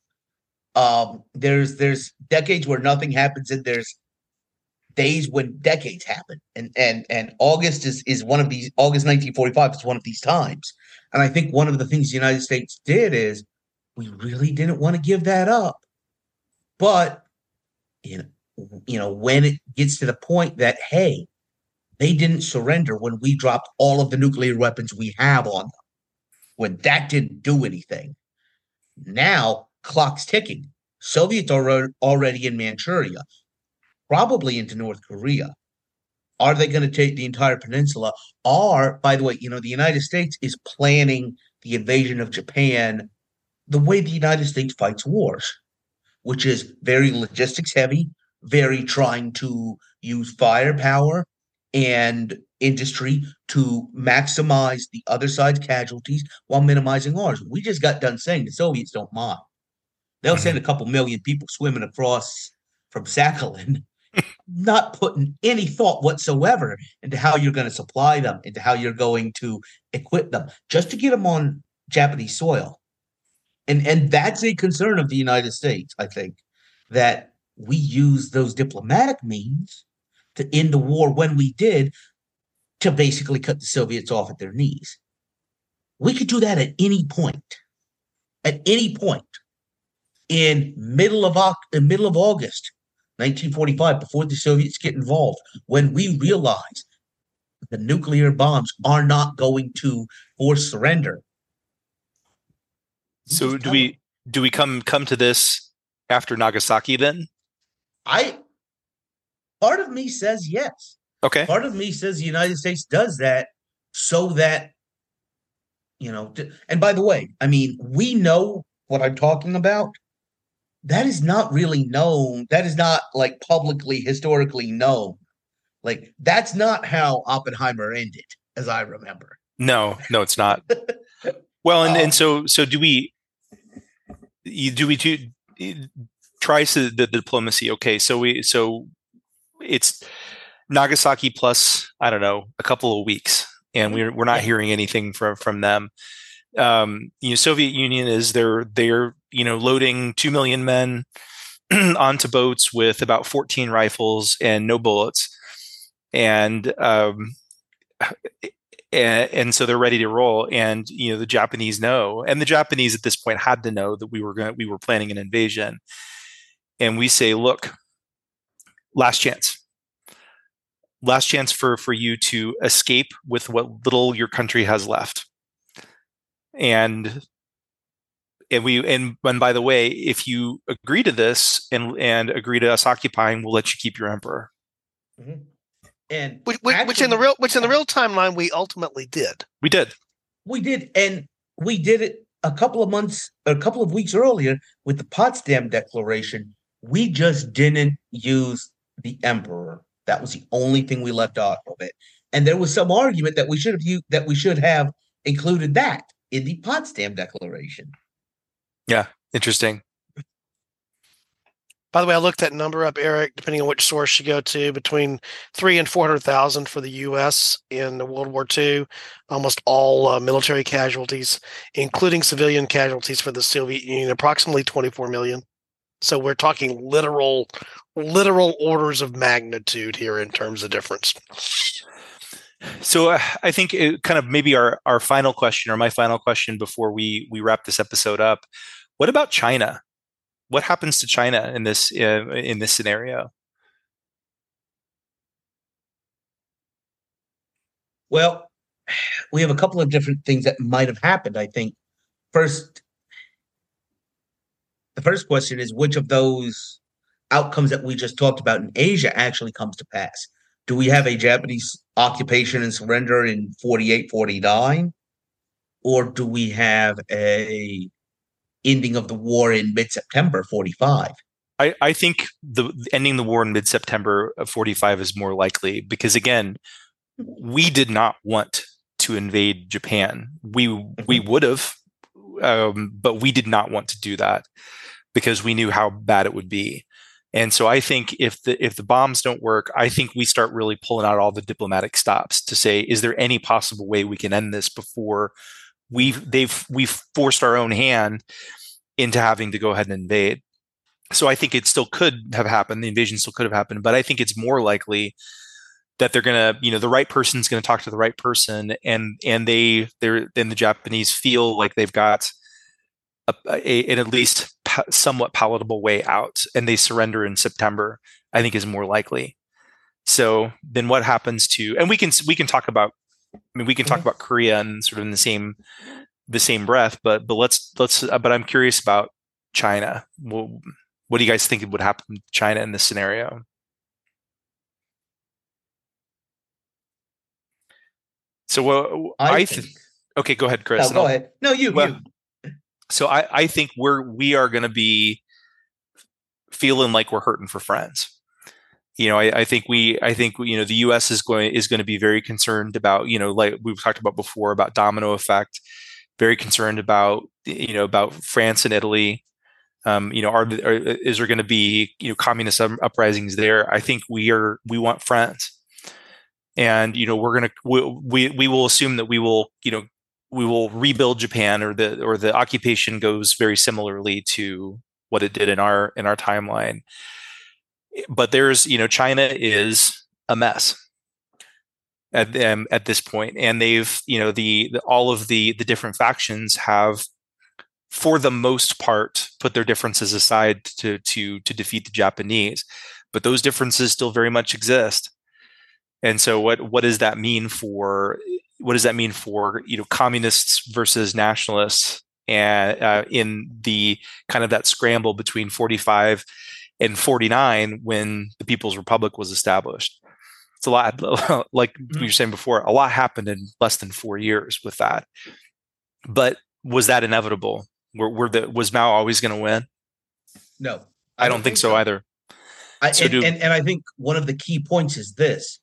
There's decades where nothing happens, and there's days when decades happen. And August is one of these. August 1945 is one of these times. And I think one of the things the United States did is we really didn't want to give that up. But when it gets to the point that, hey, they didn't surrender when we dropped all of the nuclear weapons we have on them, when that didn't do anything. Now, clock's ticking. Soviets are already in Manchuria, probably into North Korea. Are they going to take the entire peninsula? Or, by the way, the United States is planning the invasion of Japan the way the United States fights wars, which is very logistics heavy, very trying to use firepower and industry to maximize the other side's casualties while minimizing ours. We just got done saying the Soviets don't mind. They'll send a couple million people swimming across from Sakhalin, not putting any thought whatsoever into how you're going to supply them, into how you're going to equip them, just to get them on Japanese soil. And that's a concern of the United States, I think, that we use those diplomatic means to end the war when we did, to basically cut the Soviets off at their knees. We could do that at any point. At any point. In middle of August 1945, before the Soviets get involved, when we realize the nuclear bombs are not going to force surrender. So do we come to this after Nagasaki then? Part of me says yes. Okay. Part of me says the United States does that so that, and by the way, we know what I'm talking about. That is not really known. That is not publicly, historically known. That's not how Oppenheimer ended, as I remember. No, it's not. Well, and so do we try the diplomacy? Okay, so it's Nagasaki plus, I don't know, a couple of weeks, and we're not hearing anything from them. Soviet Union is they're loading 2 million men onto boats with about 14 rifles and no bullets, and so they're ready to roll. And the Japanese know, and the Japanese at this point had to know that we were planning an invasion. And we say, look, last chance for you to escape with what little your country has left. And by the way, if you agree to this and agree to us occupying, we'll let you keep your emperor. Mm-hmm. And which in the real timeline we ultimately did. We did, and we did it a couple of weeks earlier with the Potsdam Declaration. We just didn't use the emperor. That was the only thing we left out of it. And there was some argument that we should have included that. in the Potsdam Declaration. Yeah, interesting. By the way, I looked that number up, Eric, depending on which source you go to, between 300,000 and 400,000 for the U.S. in World War II, almost all military casualties, including civilian casualties for the Soviet Union, approximately 24 million. So we're talking literal orders of magnitude here in terms of difference. So I think it kind of maybe our final question, or my final question before we wrap this episode up, what about China? What happens to China in this scenario? Well, we have a couple of different things that might have happened. I think the first question is, which of those outcomes that we just talked about in Asia actually comes to pass? Do we have a Japanese occupation and surrender in 48, 49? Or do we have a ending of the war in mid-September 45? I think the ending the war in mid-September of 45 is more likely because, again, we did not want to invade Japan. We would have, but we did not want to do that because we knew how bad it would be. And so I think if the bombs don't work, I think we start really pulling out all the diplomatic stops to say, is there any possible way we can end this before we've forced our own hand into having to go ahead and invade? So I think it still could have happened. The invasion still could have happened, but I think it's more likely that they're going to, the right person's going to talk to the right person, and the Japanese feel like they've got an at least somewhat palatable way out, and they surrender in September, I think is more likely. So then what happens to, and we can talk about, talk about Korea and sort of in the same breath, but I'm curious about China. Well, what do you guys think would happen to China in this scenario? So I think. Okay, go ahead, Chris. No, go ahead. No, you. So I think we are going to be feeling like we're hurting for friends. I think the U.S. is going to be very concerned about, like we've talked about before, about domino effect. Very concerned about France and Italy. Is there going to be communist uprisings there? I think we want friends, and we will assume that we will rebuild Japan, or the occupation goes very similarly to what it did in our timeline. But there's China is a mess at this point, and they've all of the different factions have, for the most part, put their differences aside to defeat the Japanese, but those differences still very much exist. And so what does that mean for communists versus nationalists, and in the kind of that scramble between 45 and 49 when the People's Republic was established? It's a lot, like you were saying before, a lot happened in less than 4 years with that. But was that inevitable? Was Mao always going to win? No, I don't think so either. I think one of the key points is this.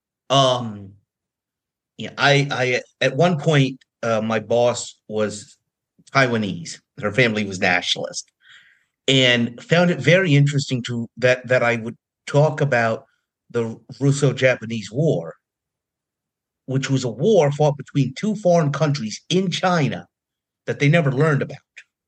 I at one point, my boss was Taiwanese. Her family was nationalist, and found it very interesting that I would talk about the Russo-Japanese War, which was a war fought between two foreign countries in China that they never learned about.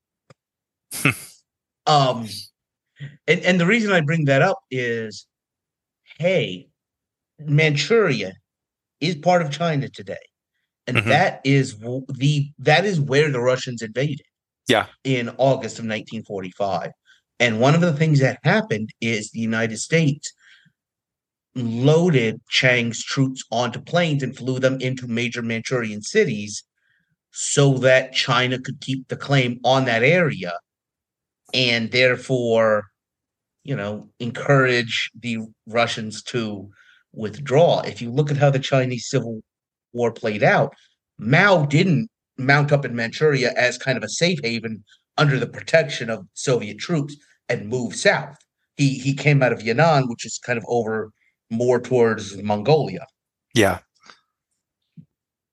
And the reason I bring that up is, hey, Manchuria is part of China today, and that is where the Russians invaded. Yeah, in August of 1945. And one of the things that happened is the United States loaded Chiang's troops onto planes and flew them into major Manchurian cities so that China could keep the claim on that area, and therefore, encourage the Russians to withdraw. If you look at how the Chinese Civil War played out, Mao didn't mount up in Manchuria as kind of a safe haven under the protection of Soviet troops and move south. He came out of Yan'an, which is kind of over more towards Mongolia. Yeah.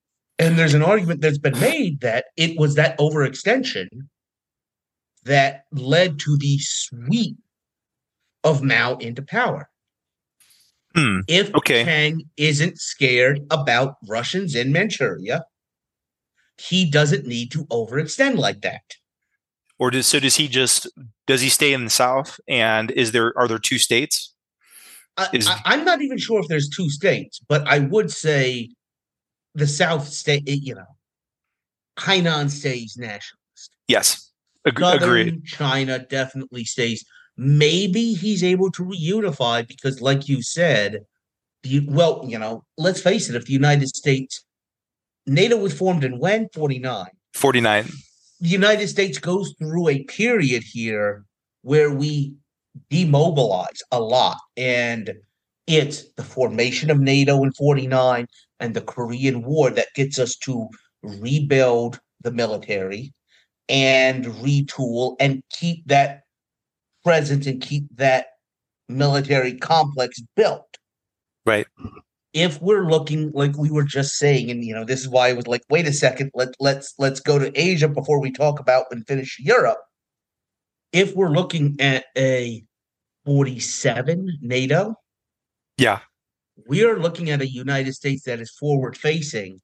And there's an argument that's been made that it was that overextension that led to the sweep of Mao into power. If Okay. Chiang isn't scared about Russians in Manchuria, he doesn't need to overextend like that. Or does he stay in the South? And are there two states? I'm not even sure if there's two states, but I would say the South state, Hainan stays nationalist. Yes. Southern Agreed. China definitely stays. Maybe he's able to reunify because, like you said, let's face it, if the United States, NATO was formed in when? 49. 49. The United States goes through a period here where we demobilize a lot. And it's the formation of NATO in 49 and the Korean War that gets us to rebuild the military and retool and keep that presence and keep that military complex built. Right. If we're looking like we were just saying, and this is why I was like, wait a second, let's go to Asia before we talk about and finish Europe. If we're looking at a 47 NATO, yeah, we are looking at a United States that is forward facing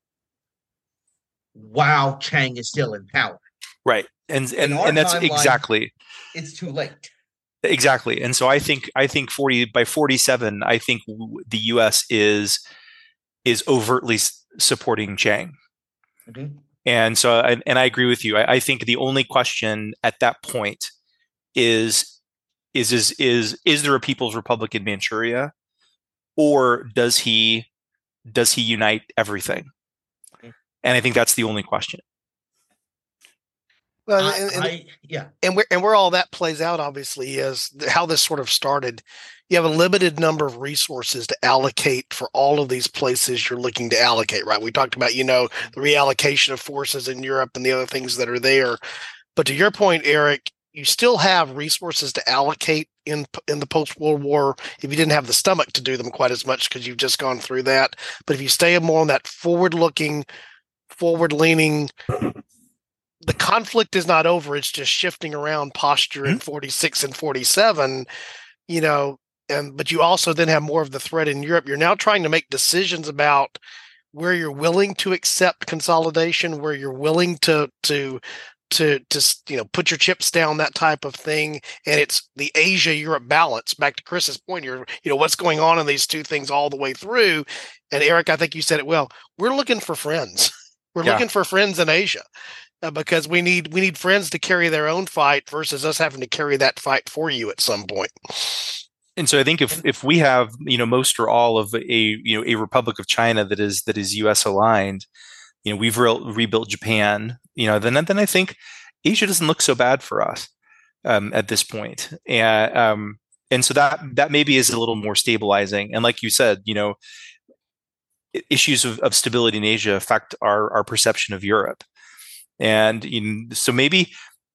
while Chiang is still in power. Right. And that's exactly, it's too late. Exactly. And so I think by 47, I think the US is overtly supporting Chiang. Mm-hmm. And so I agree with you. I think the only question at that point is there a People's Republic in Manchuria, or does he unite everything? Mm-hmm. And I think that's the only question. Well, and where all that plays out, obviously, is how this sort of started. You have a limited number of resources to allocate for all of these places you're looking to allocate, right? We talked about, the reallocation of forces in Europe and the other things that are there. But to your point, Eric, you still have resources to allocate in the post-World War if you didn't have the stomach to do them quite as much because you've just gone through that. But if you stay more on that forward-looking, forward-leaning, the conflict is not over. It's just shifting around posture in 46 and 47, but you also then have more of the threat in Europe. You're now trying to make decisions about where you're willing to accept consolidation, where you're willing to put your chips down, that type of thing. And it's the Asia-Europe balance. Back to Chris's point here, what's going on in these two things all the way through. And Eric, I think you said it well. We're looking for friends. We're looking for friends in Asia. Because we need friends to carry their own fight versus us having to carry that fight for you at some point. And so I think if we have most or all of a Republic of China that is U.S. aligned, we've rebuilt Japan, then I think Asia doesn't look so bad for us at this point, and so that maybe is a little more stabilizing. And like you said, issues of stability in Asia affect our perception of Europe. And so maybe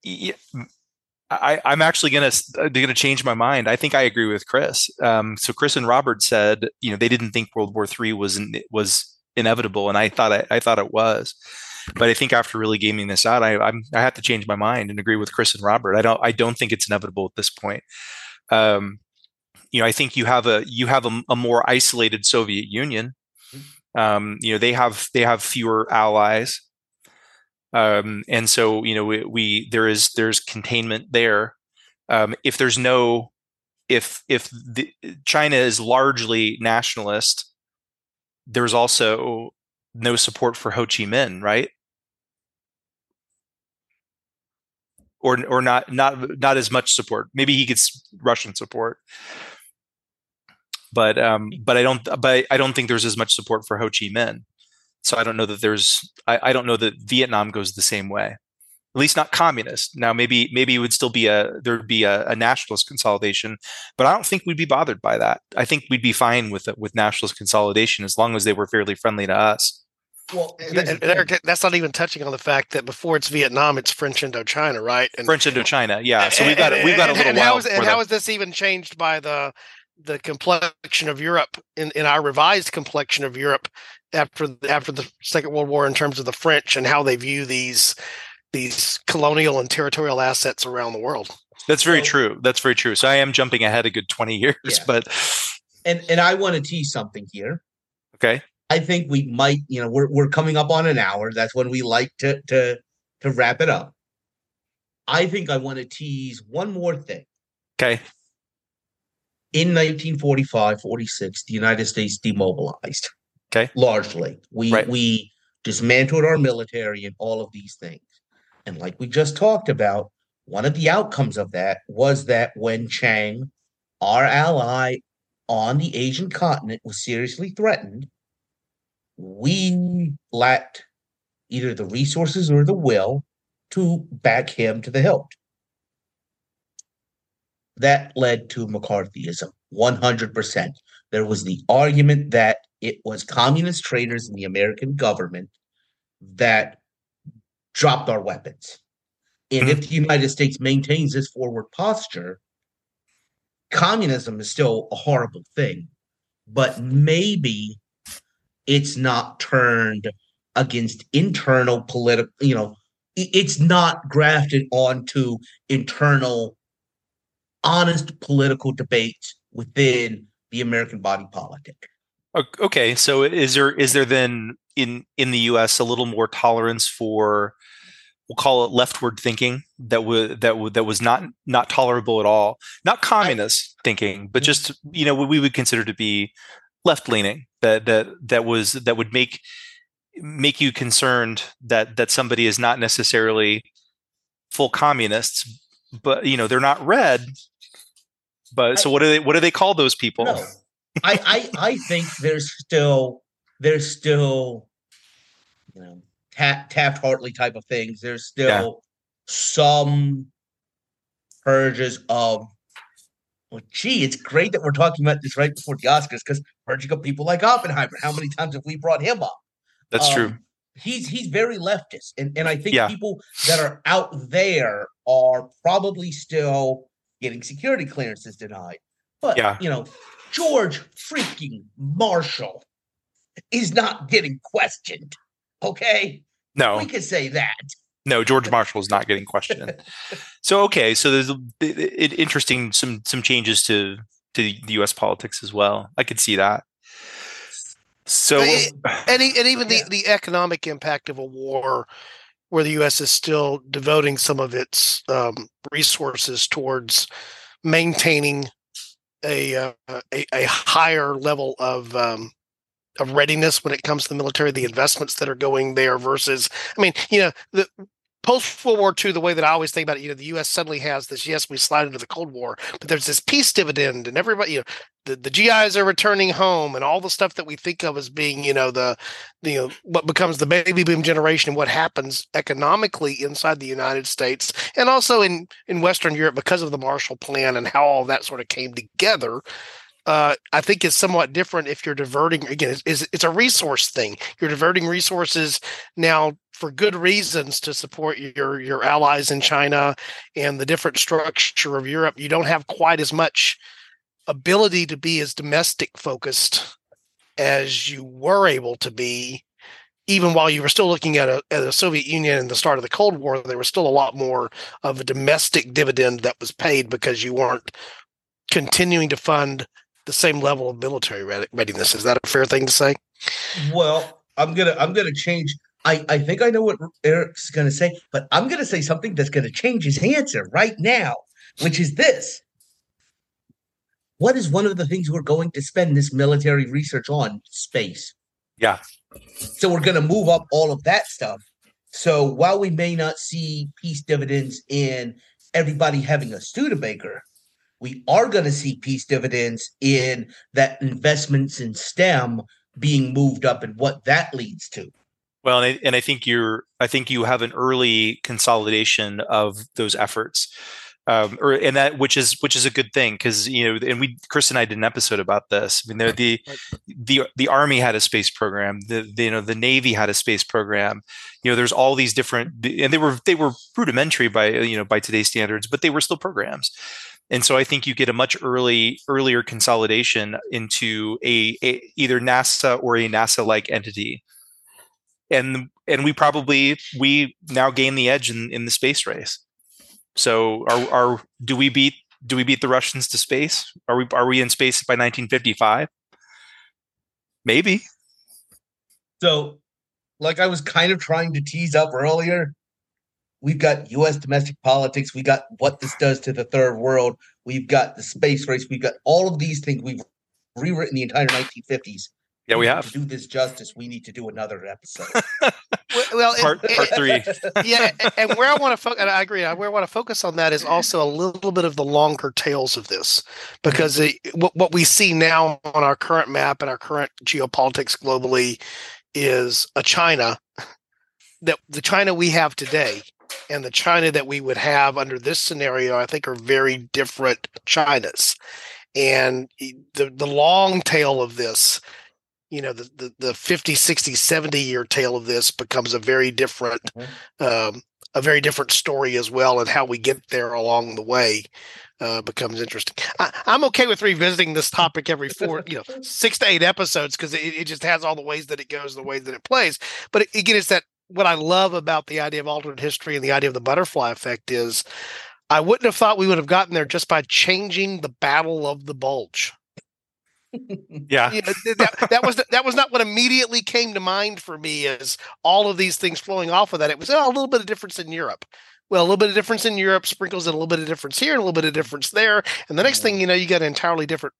I'm actually gonna change my mind. I think I agree with Chris. So Chris and Robert said, they didn't think World War III was inevitable, and I thought it was. But I think after really gaming this out, I have to change my mind and agree with Chris and Robert. I don't think it's inevitable at this point. I think you have a more isolated Soviet Union. They have fewer allies. And so, there's containment there. If China is largely nationalist, there's also no support for Ho Chi Minh, right? Or not as much support. Maybe he gets Russian support, but I don't think there's as much support for Ho Chi Minh. So I don't know that I don't know that Vietnam goes the same way, at least not communist. Now, maybe it would still be there'd be a nationalist consolidation, but I don't think we'd be bothered by that. I think we'd be fine with nationalist consolidation as long as they were fairly friendly to us. Well, Eric, that's not even touching on the fact that before it's Vietnam, it's French Indochina, right? French Indochina, yeah. So we've got a little while. How is this even changed by the the complexion of Europe in our revised complexion of Europe after the Second World War in terms of the French and how they view these colonial and territorial assets around the world. That's very true. That's very true. So I am jumping ahead a good 20 years, but and I want to tease something here. Okay. I think we might, we're coming up on an hour. That's when we like to wrap it up. I think I want to tease one more thing. Okay. In 1945-46, the United States demobilized. Okay. Largely. We dismantled our military and all of these things. And like we just talked about, one of the outcomes of that was that when Chiang, our ally on the Asian continent, was seriously threatened, we lacked either the resources or the will to back him to the hilt. That led to McCarthyism, 100%. There was the argument that it was communist traitors in the American government that dropped our weapons. And if the United States maintains this forward posture, communism is still a horrible thing, but maybe it's not turned against internal political, it's not grafted onto internal, honest political debates within the American body politic. Okay, so is there then in the U.S. a little more tolerance for, we'll call it leftward thinking that was not tolerable at all, not communist thinking, but just what we would consider to be left leaning that would make you concerned that somebody is not necessarily full communists, but they're not red. But so what do they call those people? No, I think there's still Taft-Hartley type of things. There's still some purges of, it's great that we're talking about this right before the Oscars, because purging of people like Oppenheimer, how many times have we brought him up? That's true. He's very leftist. And I think people that are out there are probably still getting security clearances denied. But, George freaking Marshall is not getting questioned. Okay? No. We can say that. No, George Marshall is not getting questioned. So there's interesting some changes to the U.S. politics as well. I could see that. So and even the economic impact of a war where the U.S. is still devoting some of its resources towards maintaining a higher level of readiness when it comes to the military, the investments that are going there versus, the post-World War II, the way that I always think about it, the U.S. suddenly has this, yes, we slide into the Cold War, but there's this peace dividend and everybody, the GIs are returning home and all the stuff that we think of as being, what becomes the baby boom generation and what happens economically inside the United States and also in Western Europe because of the Marshall Plan and how all that sort of came together. I think is somewhat different if you're diverting. Again, it's a resource thing. You're diverting resources now for good reasons to support your allies in China and the different structure of Europe. You don't have quite as much ability to be as domestic focused as you were able to be, even while you were still looking at a Soviet Union and the start of the Cold War. There was still a lot more of a domestic dividend that was paid because you weren't continuing to fund the same level of military readiness. Is that a fair thing to say? Well, I'm gonna change. I think I know what Eric's gonna say, but I'm gonna say something that's gonna change his answer right now, which is this. What is one of the things we're going to spend this military research on? Space. Yeah. So we're gonna move up all of that stuff. So while we may not see peace dividends in everybody having a Studebaker, we are going to see peace dividends in that investments in STEM being moved up and what that leads to. Well, and I think you have an early consolidation of those efforts, which is a good thing because and Chris and I did an episode about this. I mean, the Army had a space program, the Navy had a space program. There's all these different, and they were rudimentary by today's standards, but they were still programs. And so I think you get a much earlier consolidation into a either NASA or a NASA-like entity. And we now gain the edge in the space race. So do we beat the Russians to space? Are we in space by 1955? Maybe. So, like I was kind of trying to tease up earlier, we've got U.S. domestic politics. We got what this does to the third world. We've got the space race. We've got all of these things. We've rewritten the entire 1950s. Yeah, we have. To do this justice, we need to do another episode. Well, part 3. Yeah, and where I want to focus, and I agree, where I want to focus on that is also a little bit of the longer tails of this, because what we see now on our current map and our current geopolitics globally is a China, that the China we have today and the China that we would have under this scenario, I think, are very different Chinas. And the long tail of this, the 50, 60, 70-year tail of this becomes a very different story as well, and how we get there along the way becomes interesting. I'm okay with revisiting this topic every 6 to 8 episodes, because it just has all the ways that it goes, the ways that it plays. But again, it's that what I love about the idea of alternate history and the idea of the butterfly effect is I wouldn't have thought we would have gotten there just by changing the Battle of the Bulge. Yeah, that was not what immediately came to mind for me as all of these things flowing off of that. It was a little bit of difference in Europe. Well, a little bit of difference in Europe sprinkles in a little bit of difference here and a little bit of difference there. And the next thing you know, you got an entirely different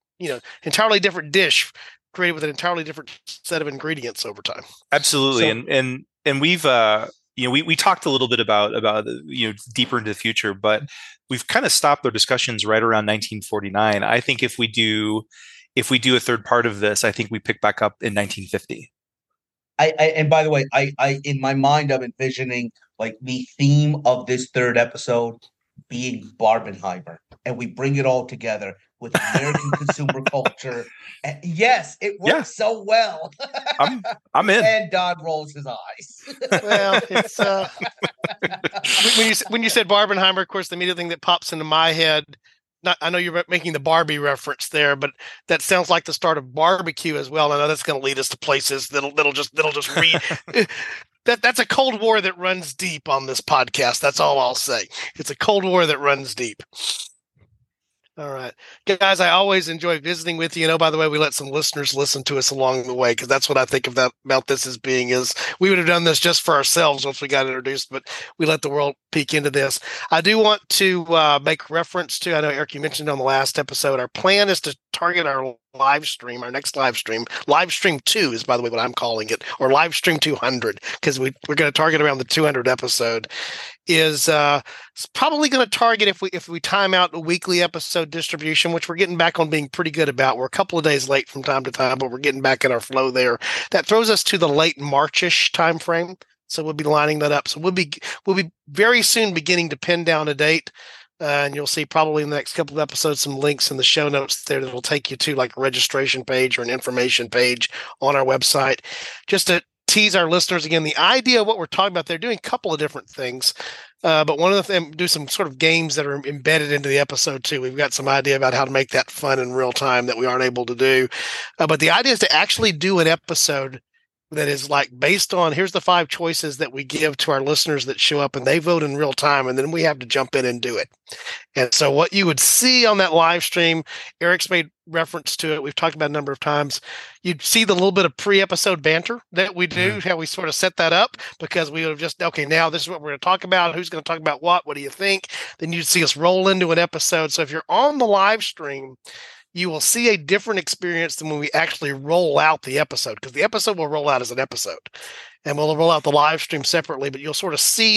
dish created with an entirely different set of ingredients over time. Absolutely. So, and we've we talked a little bit about deeper into the future, but we've kind of stopped our discussions right around 1949. I think if we do a third part of this, I think we pick back up in 1950. And by the way, I in my mind, I'm envisioning like the theme of this third episode being Barbenheimer, and we bring it all together with American consumer culture. And yes, it works so well. I'm in. And Don rolls his eyes. Well, it's when you said Barbenheimer, of course, the immediate thing that pops into my head. I know you're making the Barbie reference there, but that sounds like the start of barbecue as well. I know that's going to lead us to places that'll just read. That's a Cold War that runs deep on this podcast. That's all I'll say. It's a Cold War that runs deep. All right. Guys, I always enjoy visiting with you. By the way, we let some listeners listen to us along the way, because that's what I think of about this as being is we would have done this just for ourselves once we got introduced, but we let the world peek into this. I do want to make reference to, I know, Eric, you mentioned on the last episode, our plan is to target our live stream, our next live stream. Live stream 2 is, by the way, what I'm calling it, or live stream 200, because we're going to target around the 200 episode. Is probably going to target if we time out a weekly episode distribution, which we're getting back on being pretty good about. We're a couple of days late from time to time, but we're getting back in our flow there. That throws us to the late Marchish time frame. So we'll be lining that up. So we'll be very soon beginning to pin down a date. And you'll see probably in the next couple of episodes some links in the show notes there that will take you to like a registration page or an information page on our website. Just to tease our listeners again, the idea of what we're talking about, they're doing a couple of different things. But one of them, do some sort of games that are embedded into the episode too. We've got some idea about how to make that fun in real time that we aren't able to do. But the idea is to actually do an episode that is like based on, here's the 5 choices that we give to our listeners that show up, and they vote in real time, and then we have to jump in and do it. And so what you would see on that live stream, Eric's made reference to it, we've talked about a number of times, you'd see the little bit of pre-episode banter that we do, how we sort of set that up, because we would have just, okay, now this is what we're going to talk about, who's going to talk about what do you think? Then you'd see us roll into an episode. So if you're on the live stream, you will see a different experience than when we actually roll out the episode, because the episode will roll out as an episode, and we'll roll out the live stream separately, but you'll sort of see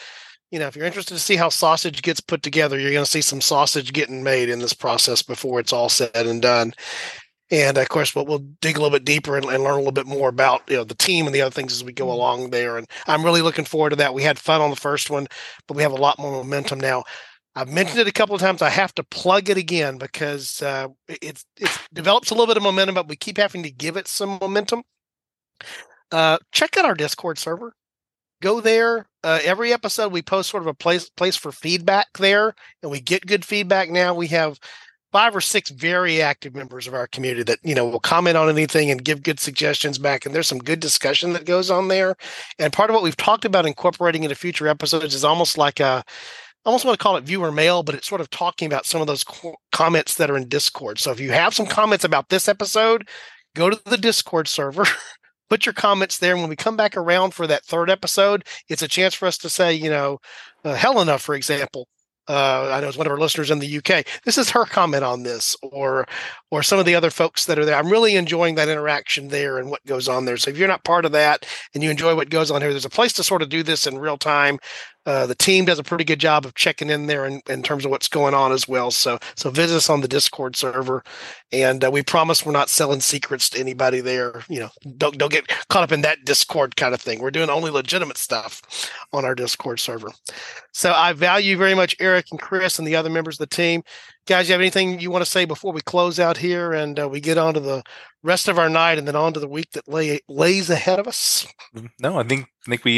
if you're interested to see how sausage gets put together, you're going to see some sausage getting made in this process before it's all said and done. And of course, we'll dig a little bit deeper and learn a little bit more about the team and the other things as we go along there. And I'm really looking forward to that. We had fun on the first one, but we have a lot more momentum now. I've mentioned it a couple of times. I have to plug it again because it develops a little bit of momentum, but we keep having to give it some momentum. Check out our Discord server. go there. Every episode we post sort of a place for feedback there, and we get good feedback now. We have 5 or 6 very active members of our community that, will comment on anything and give good suggestions back. And there's some good discussion that goes on there. And part of what we've talked about incorporating into future episodes is almost like I almost want to call it viewer mail, but it's sort of talking about some of those comments that are in Discord. So if you have some comments about this episode, go to the Discord server, put your comments there. And when we come back around for that 3rd episode, it's a chance for us to say, Helena, for example, I know it's one of our listeners in the UK. This is her comment on this, or some of the other folks that are there. I'm really enjoying that interaction there and what goes on there. So if you're not part of that and you enjoy what goes on here, there's a place to sort of do this in real time. The team does a pretty good job of checking in there in terms of what's going on as well. So visit us on the Discord server, and we promise we're not selling secrets to anybody there. Don't get caught up in that Discord kind of thing. We're doing only legitimate stuff on our Discord server. So I value very much Eric and Chris and the other members of the team. Guys, you have anything you want to say before we close out here and we get on to the rest of our night and then on to the week that lays ahead of us? No, I think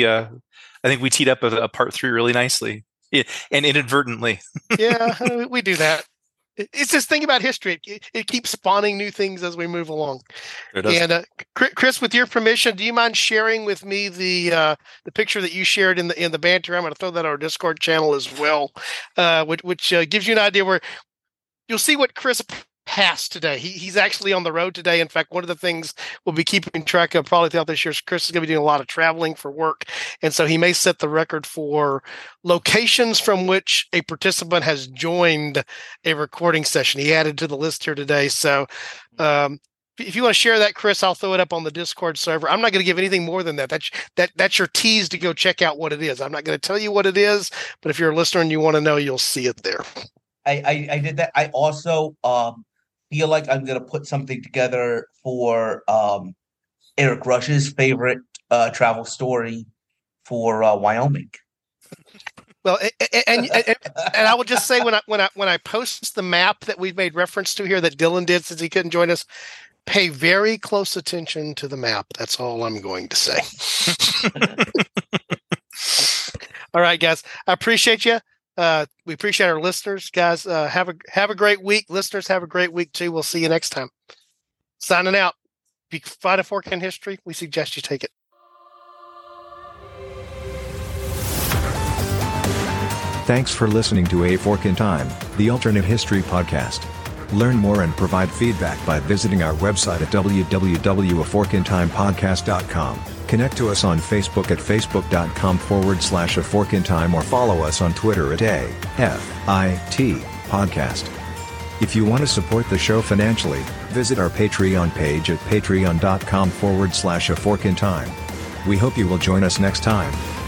we teed up a part 3 really nicely, and inadvertently. Yeah, we do that. It's this thing about history. It keeps spawning new things as we move along. And Chris, with your permission, do you mind sharing with me the picture that you shared in the banter? I'm going to throw that on our Discord channel as well, which gives you an idea where you'll see what Chris passed today. He's actually on the road today. In fact, one of the things we'll be keeping track of probably throughout this year is Chris is going to be doing a lot of traveling for work. And so he may set the record for locations from which a participant has joined a recording session. He added to the list here today. So if you want to share that, Chris, I'll throw it up on the Discord server. I'm not going to give anything more than that. That's your tease to go check out what it is. I'm not going to tell you what it is, but if you're a listener and you want to know, you'll see it there. I did that. I also feel like I'm going to put something together for Eric Rush's favorite travel story for Wyoming. Well, and I will just say when I post the map that we've made reference to here that Dylan did since he couldn't join us, pay very close attention to the map. That's all I'm going to say. All right, guys. I appreciate you. We appreciate our listeners, guys. Have a great week. Listeners, have a great week too. We'll see you next time. Signing out. If you find a fork in history, we suggest you take it. Thanks for listening to A Fork in Time, the alternate history podcast. Learn more and provide feedback by visiting our website at www.aforkintimepodcast.com. Connect to us on Facebook at facebook.com/aforkintime or follow us on Twitter at AFIT Podcast. If you want to support the show financially, visit our Patreon page at patreon.com/aforkintime. We hope you will join us next time.